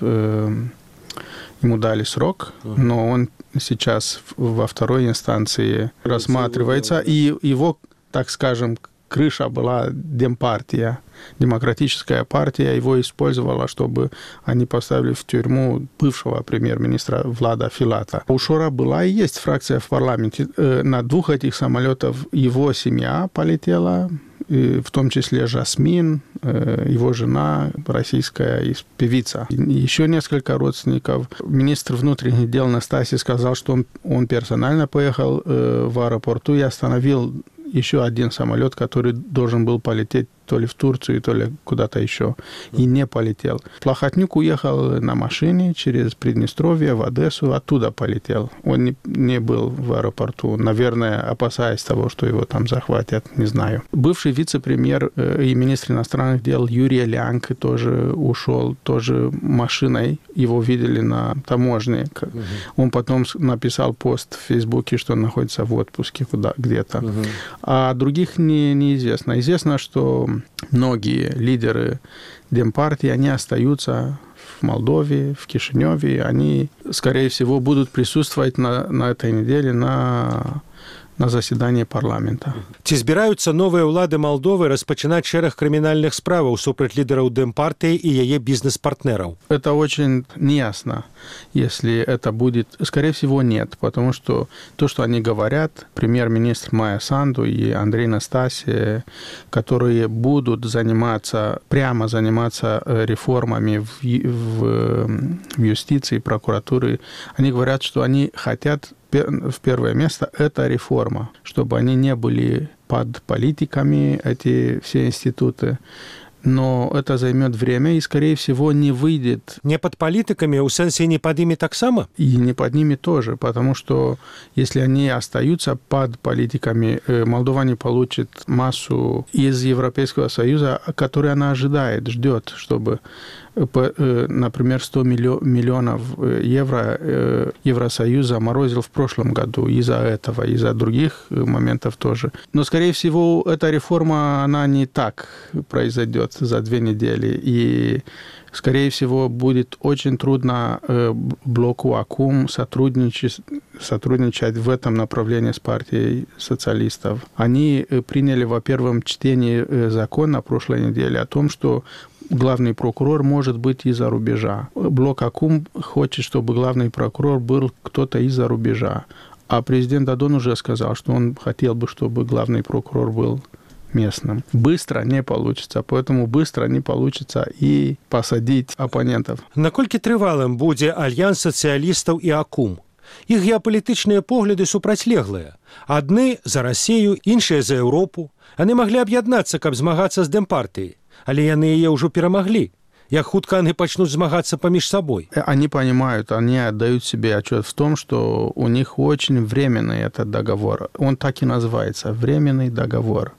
ему дали срок, но он сейчас во второй инстанции рассматривается, и его, так скажем, крыша была Демпартия, демократическая партия, его использовала, чтобы они поставили в тюрьму бывшего премьер-министра Влада Филата. У Шора была и есть фракция в парламенте. На двух этих самолетах его семья полетела, в том числе Жасмин, его жена, российская певица. Еще несколько родственников. Министр внутренних дел Настасьев сказал, что он, он персонально поехал в аэропорту и остановил еще один самолет, который должен был полететь то ли в Турцию, то ли куда-то еще, и не полетел. Плахотнюк уехал на машине через Приднестровье в Одессу, оттуда полетел. Он не, не был в аэропорту, наверное, опасаясь того, что его там захватят, не знаю. Бывший вице-премьер и министр иностранных дел Юрий Лянг тоже ушел, тоже машиной. Его видели на таможне. Угу. Он потом написал пост в Фейсбуке, что он находится в отпуске куда, где-то. Угу. А других не, неизвестно. Известно, что многие лидеры Демпартии, они остаются в Молдове, в Кишиневе. Они, скорее всего, будут присутствовать на, на этой неделе на, на заседании парламента. Ці збіраюцца новыя ўлады Малдовы распачынаць шэраг крымінальных справаў супраць лідараў Демпартии и яе бизнес-партнеров? Это очень неясно, если это будет. Скорее всего, нет, потому что то, что они говорят, премьер-министр Майя Санду и Андрей Настасия, которые будут заниматься, прямо заниматься реформами в, в, в юстиции, прокуратуре, они говорят, что они хотят в первое место это реформа, чтобы они не были под политиками, эти все институты. Но это займет время и, скорее всего, не выйдет. Не под политиками, у сенсии не под ими так само? И не под ними тоже, потому что если они остаются под политиками, Молдова не получит массу из Европейского Союза, которую она ожидает, ждет, чтобы, например, сто миллионов евро Евросоюз заморозил в прошлом году из-за этого, из-за других моментов тоже. Но, скорее всего, эта реформа, она не так произойдет за две недели. И, скорее всего, будет очень трудно блоку АКУМ сотрудничать, сотрудничать в этом направлении с партией социалистов. Они приняли во первом чтении закон на прошлой неделе о том, что главный прокурор может быть из-за рубежа. Блок АКУМ хочет, чтобы главный прокурор был кто-то из-за рубежа. А президент Дадон уже сказал, что он хотел бы, чтобы главный прокурор был местным. Быстро не получится, поэтому быстро не получится и посадить оппонентов. Наколькі трывалым будзе альянс сацыялістаў і АКУМ? Іх геапалітычныя погляды супрацьлеглыя. Адны за Расію, іншыя за Еўропу. Яны маглі аб'яднацца, каб змагацца з Демпартіяй, але яны яе ўжо перамаглі. Як хутка яны пачнуць змагацца паміж собой? Они понимают, они отдают себе отчет в том, что у них очень временный этот договор. Он так и называется – временный договор.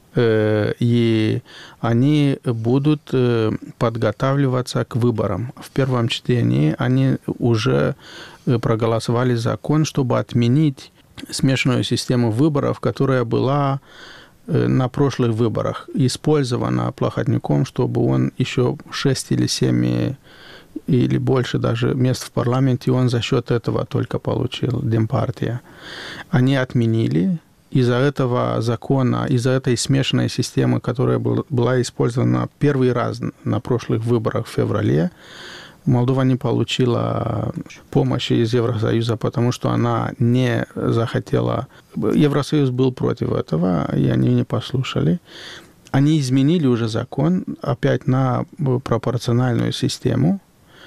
И они будут подготавливаться к выборам. В первом чтении они уже проголосовали закон, чтобы отменить смешанную систему выборов, которая была на прошлых выборах использована Плохотнюком, чтобы он еще шесть или семь или больше даже мест в парламенте, он за счет этого только получил Демпартия. Они отменили. Из-за этого закона, из-за этой смешанной системы, которая была использована первый раз на прошлых выборах в феврале, Молдова не получила помощи из Евросоюза, потому что она не захотела... Евросоюз был против этого, и они не послушали. Они изменили уже закон опять на пропорциональную систему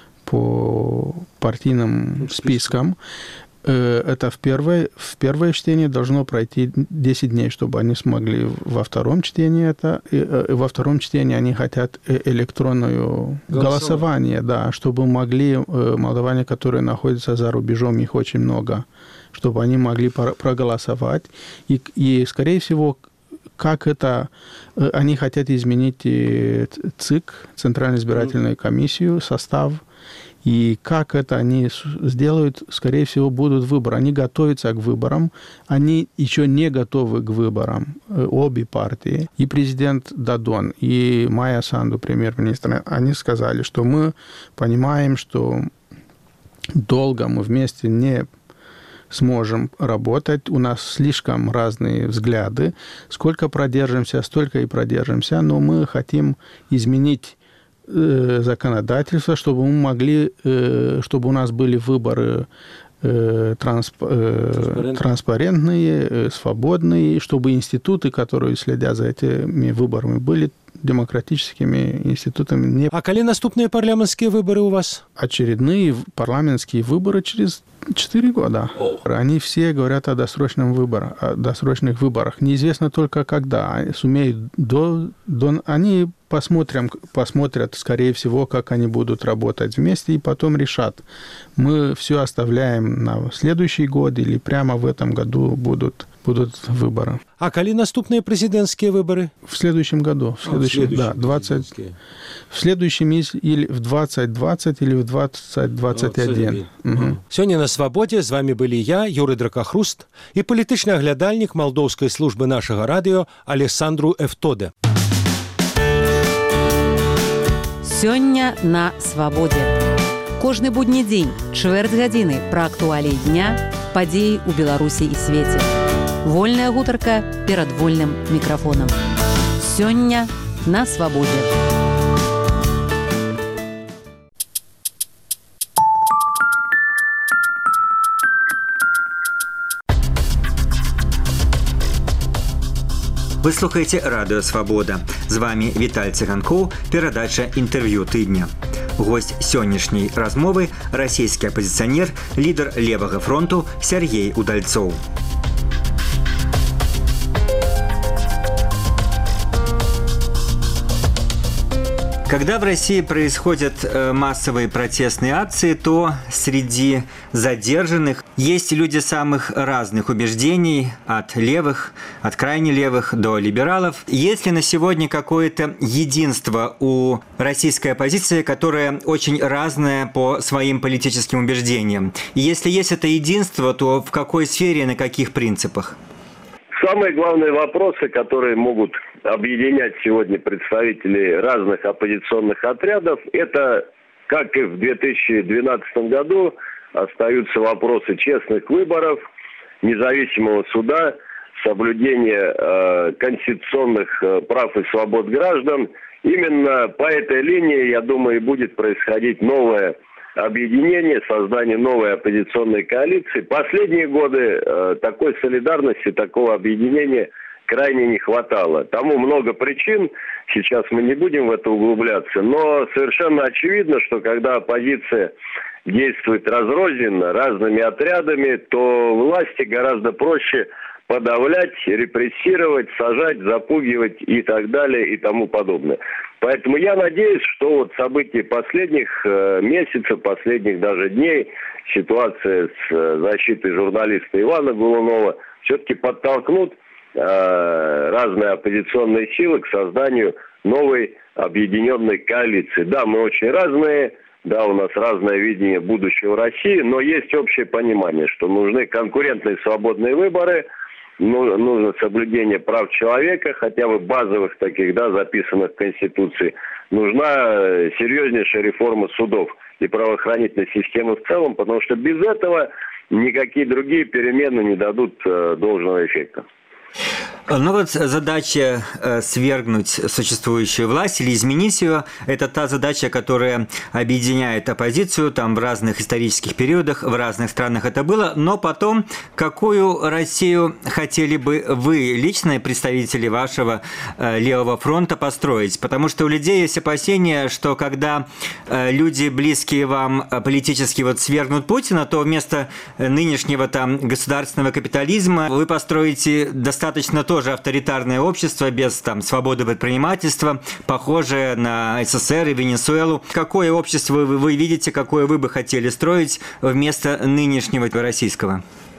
по партийным спискам. Это в первое, в первое чтение должно пройти десять дней, чтобы они смогли во втором чтении это. И во втором чтении они хотят электронное голосование, да, чтобы могли молдаване, которые находятся за рубежом, их очень много, чтобы они могли проголосовать. И, и скорее всего, как это... Они хотят изменить ЦИК, Центральную избирательную комиссию, состав. И как это они сделают, скорее всего, будут выборы. Они готовятся к выборам, они еще не готовы к выборам, обе партии. И президент Дадон, и Майя Санду, премьер-министр, они сказали, что мы понимаем, что долго мы вместе не сможем работать, у нас слишком разные взгляды. Сколько продержимся, столько и продержимся, но мы хотим изменить законодательство, чтобы мы могли, чтобы у нас были выборы трансп... Транспарент. транспарентные, свободные, чтобы институты, которые следят за этими выборами, были демократическими институтами. Не... А коли наступные парламентские выборы у вас? Очередные парламентские выборы через четыре года. О. Они все говорят о досрочном выборе, о досрочных выборах. Неизвестно только когда. Сумеют до... до... Они посмотрим, посмотрят, скорее всего, как они будут работать вместе, и потом решат, мы все оставляем на следующий год или прямо в этом году будут, будут выборы. А коли наступные президентские выборы? В следующем году. В следующем, а, в следующем да, двадцать, в следующем или в двадцать двадцать или в двадцать двадцать один. Угу. Сегодня на «Свободе» с вами были я, Юрий Дракахруст, и политичный оглядальник Молдовской службы нашего радио Александру Эфтоде. Сёння на свабодзе. Кожны будні дзень, чвэрць гадзіны пра актуаліі дня, падзеі ў Беларусі і свеце. Вольная гутарка перад вольным мікрафонам. Сёння на свабодзе. Вы слухаеце радыё Свабода. З вами Віталь Цыганкоў, перадача інтэрв'ю тыдня. Госць сённяшняй размовы – расійскі апазіцыянер, лідар левага фронту Сергей Удальцоў. Когда в России происходят массовые протестные акции, то среди задержанных есть люди самых разных убеждений, от левых, от крайне левых до либералов. Есть ли на сегодня какое-то единство у российской оппозиции, которое очень разное по своим политическим убеждениям? И если есть это единство, то в какой сфере и на каких принципах? Самые главные вопросы, которые могут объединять сегодня представителей разных оппозиционных отрядов, это, как и в две тысячи двенадцатом году, остаются вопросы честных выборов, независимого суда, соблюдения э, конституционных э, прав и свобод граждан. Именно по этой линии, я думаю, будет происходить новое объединение, создание новой оппозиционной коалиции. Последние годы э, такой солидарности, такого объединения крайне не хватало. Тому много причин, сейчас мы не будем в это углубляться, но совершенно очевидно, что когда оппозиция действует разрозненно, разными отрядами, то власти гораздо проще подавлять, репрессировать, сажать, запугивать и так далее и тому подобное. Поэтому я надеюсь, что вот события последних э, месяцев, последних даже дней, ситуация с э, защитой журналиста Ивана Голунова все-таки подтолкнут э, разные оппозиционные силы к созданию новой объединенной коалиции. Да, мы очень разные, да, у нас разное видение будущего России, но есть общее понимание, что нужны конкурентные свободные выборы, нужно соблюдение прав человека, хотя бы базовых таких, да, записанных в Конституции. Нужна серьезнейшая реформа судов и правоохранительной системы в целом, потому что без этого никакие другие перемены не дадут э, должного эффекта. Ну вот задача э, свергнуть существующую власть или изменить ее – это та задача, которая объединяет оппозицию там в разных исторических периодах, в разных странах это было. Но потом, какую Россию хотели бы вы, личные представители вашего э, левого фронта, построить? Потому что у людей есть опасения, что когда э, люди, близкие вам политически, вот свергнут Путина, то вместо нынешнего там государственного капитализма вы построите достаточно тоже авторитарное общество без там свободы предпринимательства, похожее на СССР и Венесуэлу. Какое общество вы, вы видите, какое вы бы хотели строить вместо нынешнего российского?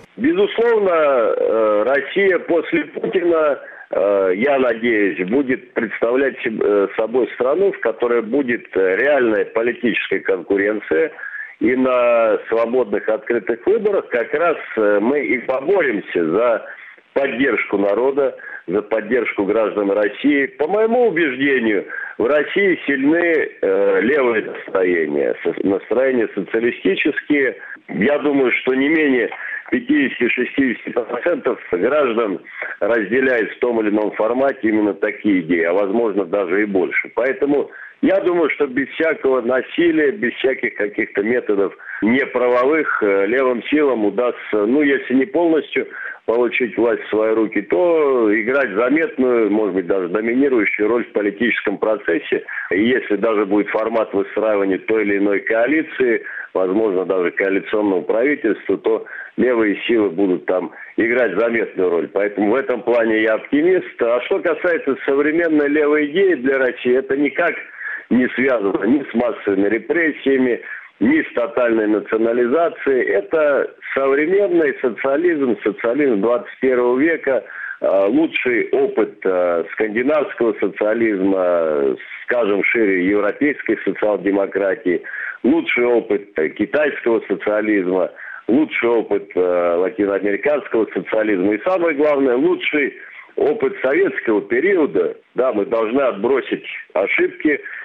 Безусловно, Россия после Путина, я надеюсь, будет представлять собой страну, в которой будет реальная политическая конкуренция. И на свободных открытых выборах как раз мы и поборемся за поддержку народа, за поддержку граждан России. По моему убеждению, в России сильны э, левые настроения, настроения социалистические. Я думаю, что не менее пятьдесят-шестьдесят процентов граждан разделяют в том или ином формате именно такие идеи, а возможно даже и больше. Поэтому я думаю, что без всякого насилия, без всяких каких-то методов неправовых левым силам удастся, ну если не полностью получить власть в свои руки, то играть заметную, может быть, даже доминирующую роль в политическом процессе. И если даже будет формат выстраивания той или иной коалиции, возможно, даже коалиционного правительства, то левые силы будут там играть заметную роль. Поэтому в этом плане я оптимист. А что касается современной левой идеи для России, это никак не связано ни с массовыми репрессиями, ни с тотальной национализацией. Это современный социализм, социализм двадцать первого века, лучший опыт скандинавского социализма, скажем шире, европейской социал-демократии, лучший опыт китайского социализма, лучший опыт латиноамериканского социализма и, самое главное, лучший опыт советского периода. Да, мы должны отбросить ошибки,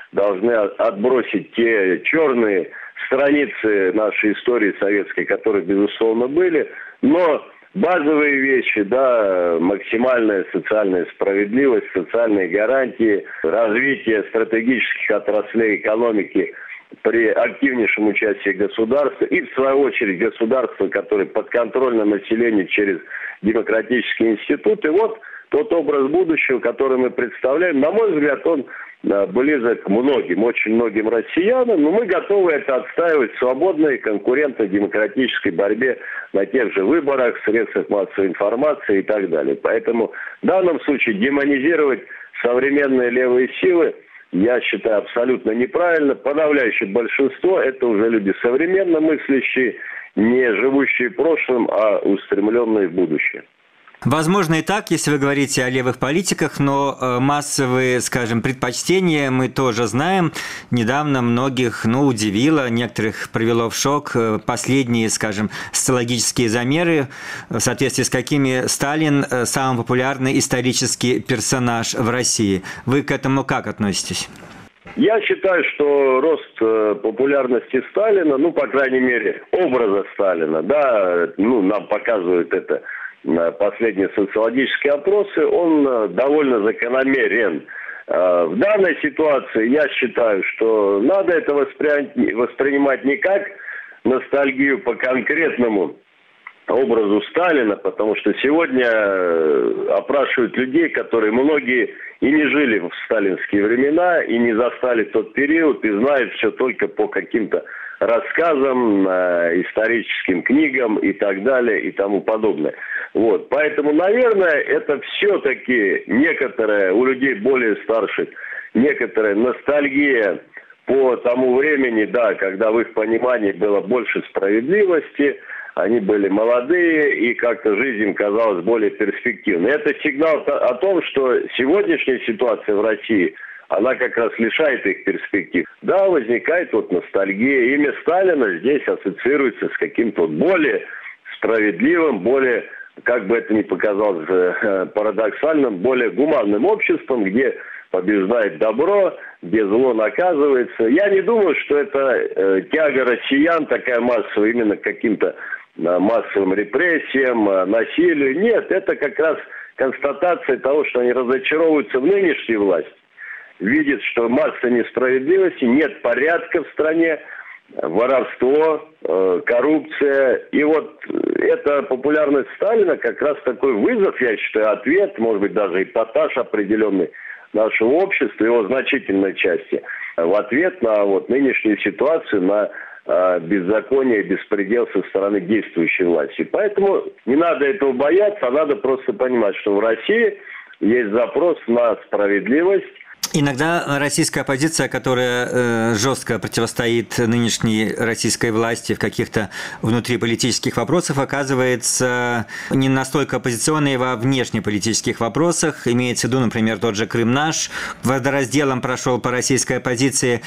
должны отбросить те черные страницы нашей истории советской, которые, безусловно, были, но базовые вещи, да, максимальная социальная справедливость, социальные гарантии, развитие стратегических отраслей экономики при активнейшем участии государства и, в свою очередь, государства, которое подконтрольно населению через демократические институты. Вот тот образ будущего, который мы представляем, на мой взгляд, он близок к многим, очень многим россиянам, но мы готовы это отстаивать в свободной, конкурентной, демократической борьбе на тех же выборах, средствах массовой информации и так далее. Поэтому в данном случае демонизировать современные левые силы, я считаю, абсолютно неправильно. Подавляющее большинство – это уже люди современно мыслящие, не живущие прошлым, а устремленные в будущее. Возможно и так, если вы говорите о левых политиках, но массовые, скажем, предпочтения мы тоже знаем. Недавно многих, ну, удивило, некоторых привело в шок последние, скажем, социологические замеры, в соответствии с какими Сталин самый популярный исторический персонаж в России. Вы к этому как относитесь? Я считаю, что рост популярности Сталина, ну, по крайней мере, образа Сталина, да, ну, нам показывают это последние социологические опросы, он довольно закономерен. В данной ситуации я считаю, что надо это воспринимать не как ностальгию по конкретному образу Сталина, потому что сегодня опрашивают людей, которые многие и не жили в сталинские времена, и не застали тот период, и знают все только по каким-то рассказам, историческим книгам и так далее и тому подобное. Вот. Поэтому, наверное, это все-таки некоторая, у людей более старших, некоторая ностальгия по тому времени, да, когда в их понимании было больше справедливости, они были молодые, и как-то жизнь им казалась более перспективной. Это сигнал о том, что сегодняшняя ситуация в России, она как раз лишает их перспектив. Да, возникает вот ностальгия. Имя Сталина здесь ассоциируется с каким-то более справедливым, более, как бы это ни показалось парадоксальным, более гуманным обществом, где побеждает добро, где зло наказывается. Я не думаю, что это э, тяга россиян такая массовая именно к каким-то э, массовым репрессиям, э, насилию. Нет, это как раз констатация того, что они разочаровываются в нынешней власти, видят, что масса несправедливости, нет порядка в стране, воровство, э, коррупция. И вот эта популярность Сталина как раз такой вызов, я считаю, ответ, может быть, даже эпатаж определенный нашего общества, его значительной части, в ответ на вот нынешнюю ситуацию, на э, беззаконие и беспредел со стороны действующей власти. Поэтому не надо этого бояться, а надо просто понимать, что в России есть запрос на справедливость. Иногда российская оппозиция, которая э, жестко противостоит нынешней российской власти в каких-то внутриполитических вопросах, оказывается не настолько оппозиционной во внешнеполитических вопросах. Имеется в виду, например, тот же Крым наш, водоразделом прошел по российской оппозиции.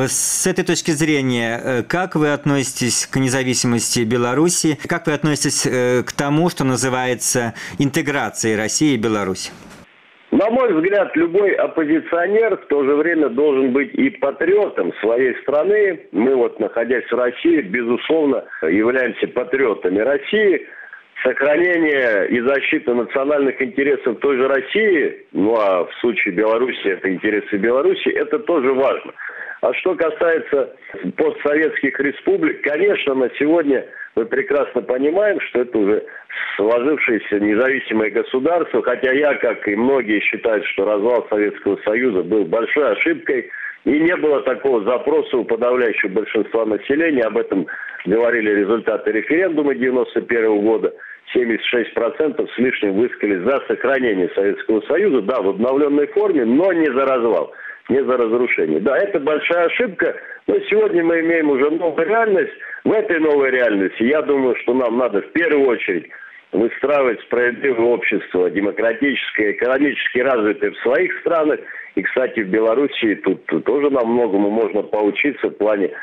С этой точки зрения, как вы относитесь к независимости Беларуси? Как вы относитесь э, к тому, что называется интеграцией России и Беларуси? На мой взгляд, любой оппозиционер в то же время должен быть и патриотом своей страны. Мы вот, находясь в России, безусловно, являемся патриотами России. Сохранение и защита национальных интересов той же России, ну а в случае Беларуси это интересы Беларуси, это тоже важно. А что касается постсоветских республик, конечно, на сегодня мы прекрасно понимаем, что это уже сложившееся независимое государство, хотя я, как и многие, считаю, что развал Советского Союза был большой ошибкой, и не было такого запроса у подавляющего большинства населения, об этом говорили результаты референдума девяносто первого года, семьдесят шесть процентов с лишним высказались за сохранение Советского Союза, да, в обновленной форме, но не за развал, не за разрушение. Да, это большая ошибка, но сегодня мы имеем уже новую реальность. В этой новой реальности, я думаю, что нам надо в первую очередь выстраивать справедливое общество, демократическое, экономически развитое в своих странах. И, кстати, в Беларуси тут тоже нам многому можно поучиться в плане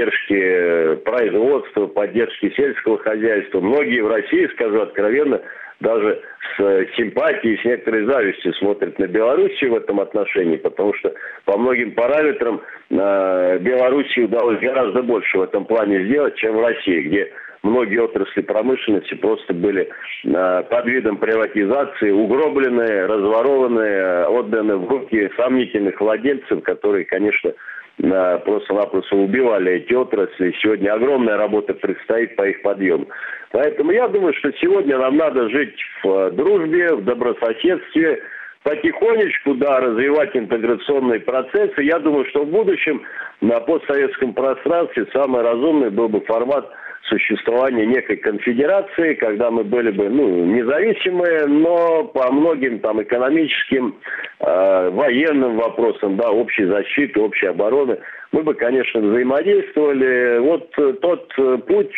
поддержки производства, поддержки сельского хозяйства. Многие в России, скажу откровенно, даже с симпатией, с некоторой завистью смотрят на Белоруссию в этом отношении, потому что по многим параметрам э, Белоруссии удалось гораздо больше в этом плане сделать, чем в России, где многие отрасли промышленности просто были э, под видом приватизации угроблены, разворованы, отданы в руки сомнительных владельцев, которые, конечно, э, просто-напросто убивали эти отрасли. Сегодня огромная работа предстоит по их подъему. Поэтому я думаю, что сегодня нам надо жить в дружбе, в добрососедстве, потихонечку, да, развивать интеграционные процессы. Я думаю, что в будущем на постсоветском пространстве самый разумный был бы формат существования некой конфедерации, когда мы были бы, ну, независимые, но по многим там экономическим, э, военным вопросам, да, общей защиты, общей обороны, мы бы, конечно, взаимодействовали. Вот тот путь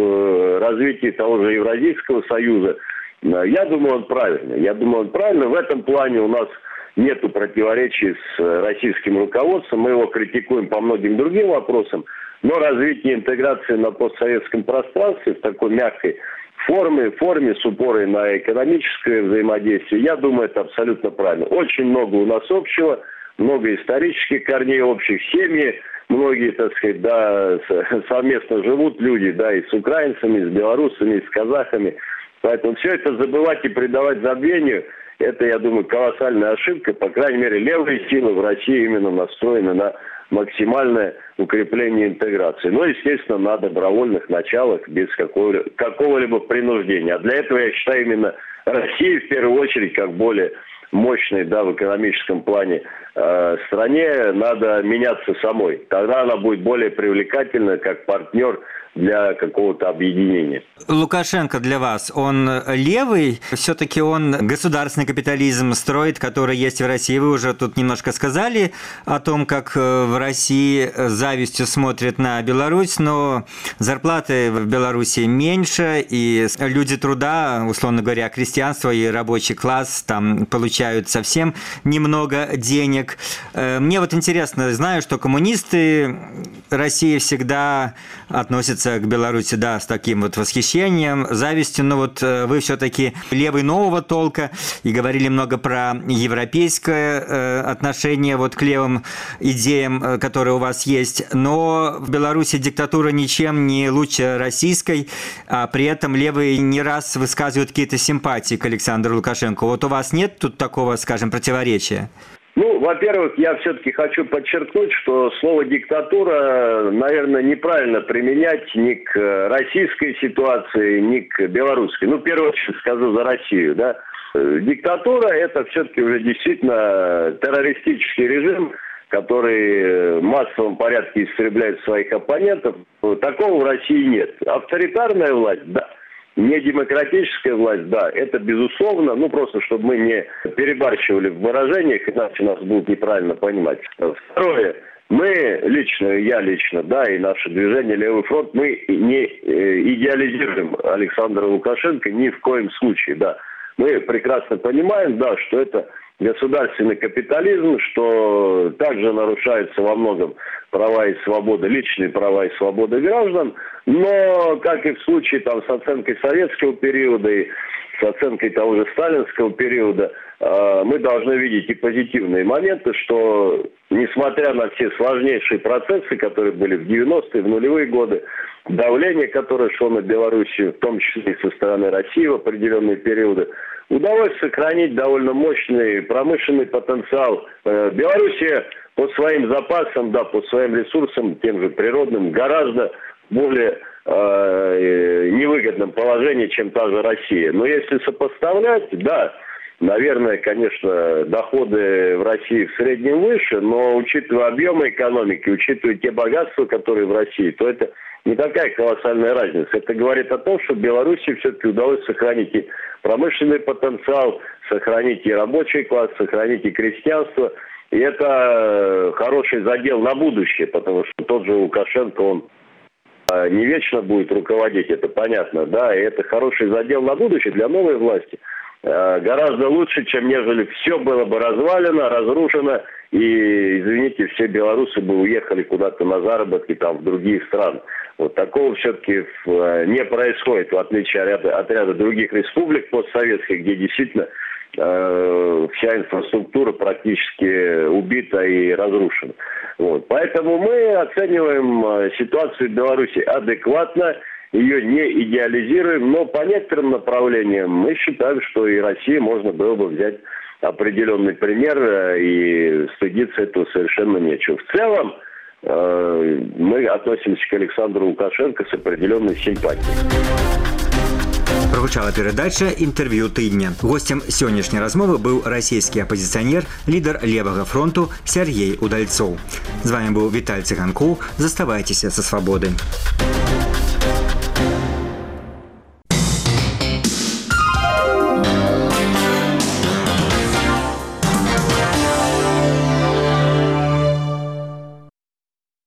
в развитии того же Евразийского союза, я думаю, он правильный. Я думаю, он правильный. В этом плане у нас нету противоречий с российским руководством. Мы его критикуем по многим другим вопросам. Но развитие интеграции на постсоветском пространстве в такой мягкой форме, форме с упором на экономическое взаимодействие, я думаю, это абсолютно правильно. Очень много у нас общего, много исторических корней общих, семьи, многие, так сказать, да, совместно живут люди, да, и с украинцами, и с белорусами, и с казахами. Поэтому все это забывать и придавать забвению, это, я думаю, колоссальная ошибка. По крайней мере, левые силы в России именно настроены на максимальное укрепление интеграции. Но, естественно, на добровольных началах, без какого- какого-либо принуждения. А для этого, я считаю, именно Россия, в первую очередь, как более мощной, да, в экономическом плане э, стране, надо меняться самой. Тогда она будет более привлекательна как партнер для какого-то объединения. Лукашенко для вас, он левый? Все-таки он государственный капитализм строит, который есть в России. Вы уже тут немножко сказали о том, как в России с завистью смотрят на Беларусь, но зарплаты в Беларуси меньше, и люди труда, условно говоря, крестьянство и рабочий класс там получают совсем немного денег. Мне вот интересно, знаю, что коммунисты России всегда относятся к Беларуси, да, с таким вот восхищением, завистью, но вот вы все-таки левый нового толка и говорили много про европейское э, отношение вот к левым идеям, э, которые у вас есть, но в Беларуси диктатура ничем не лучше российской, а при этом левые не раз высказывают какие-то симпатии к Александру Лукашенко. Вот у вас нет тут такого, скажем, противоречия? Ну, во-первых, я все-таки хочу подчеркнуть, что слово «диктатура», наверное, неправильно применять ни к российской ситуации, ни к белорусской. Ну, в первую очередь скажу за Россию, да. Диктатура – это все-таки уже действительно террористический режим, который в массовом порядке истребляет своих оппонентов. Такого в России нет. Авторитарная власть – да. Не демократическая власть, да, это безусловно, ну просто чтобы мы не перебарщивали в выражениях, иначе нас будут неправильно понимать. Второе, мы лично, я лично, да, и наше движение «Левый фронт», мы не идеализируем Александра Лукашенко ни в коем случае, да. Мы прекрасно понимаем, да, что это государственный капитализм, что также нарушаются во многом права и свободы, личные права и свободы граждан, но, как и в случае там, с оценкой советского периода и с оценкой того же сталинского периода, э, мы должны видеть и позитивные моменты, что, несмотря на все сложнейшие процессы, которые были в девяностые, в нулевые годы, давление, которое шло на Белоруссию, в том числе и со стороны России в определенные периоды, удалось сохранить довольно мощный промышленный потенциал. Белоруссия по своим запасам, да, по своим ресурсам, тем же природным, гораздо более э, невыгодном положении, чем та же Россия. Но если сопоставлять, да, наверное, конечно, доходы в России в среднем выше, но учитывая объемы экономики, учитывая те богатства, которые в России, то это не такая колоссальная разница. Это говорит о том, что Беларуси все-таки удалось сохранить и промышленный потенциал, сохранить и рабочий класс, сохранить и крестьянство. И это хороший задел на будущее, потому что тот же Лукашенко, он не вечно будет руководить, это понятно, да, и это хороший задел на будущее для новой власти. Гораздо лучше, чем нежели все было бы развалено, разрушено, и, извините, все белорусы бы уехали куда-то на заработки там в другие страны. Вот такого все-таки не происходит, в отличие от ряда, от ряда других республик постсоветских, где действительно э, вся инфраструктура практически убита и разрушена. Вот. Поэтому мы оцениваем ситуацию в Беларуси адекватно, ее не идеализируем, но по некоторым направлениям мы считаем, что и России можно было бы взять определенный пример, и стыдиться этого совершенно нечего. В целом, э, мы относимся к Александру Лукашенко с определенной симпатией. Прогучала перадача «Інтэрв'ю тыдня». Гостем сённяшняй размовы быў расійскі апазіцыянер, лідар левага фронту Сяргей Удальцоў. З вами быў Віталь Цыганкоў. Заставайцеся са свабодай.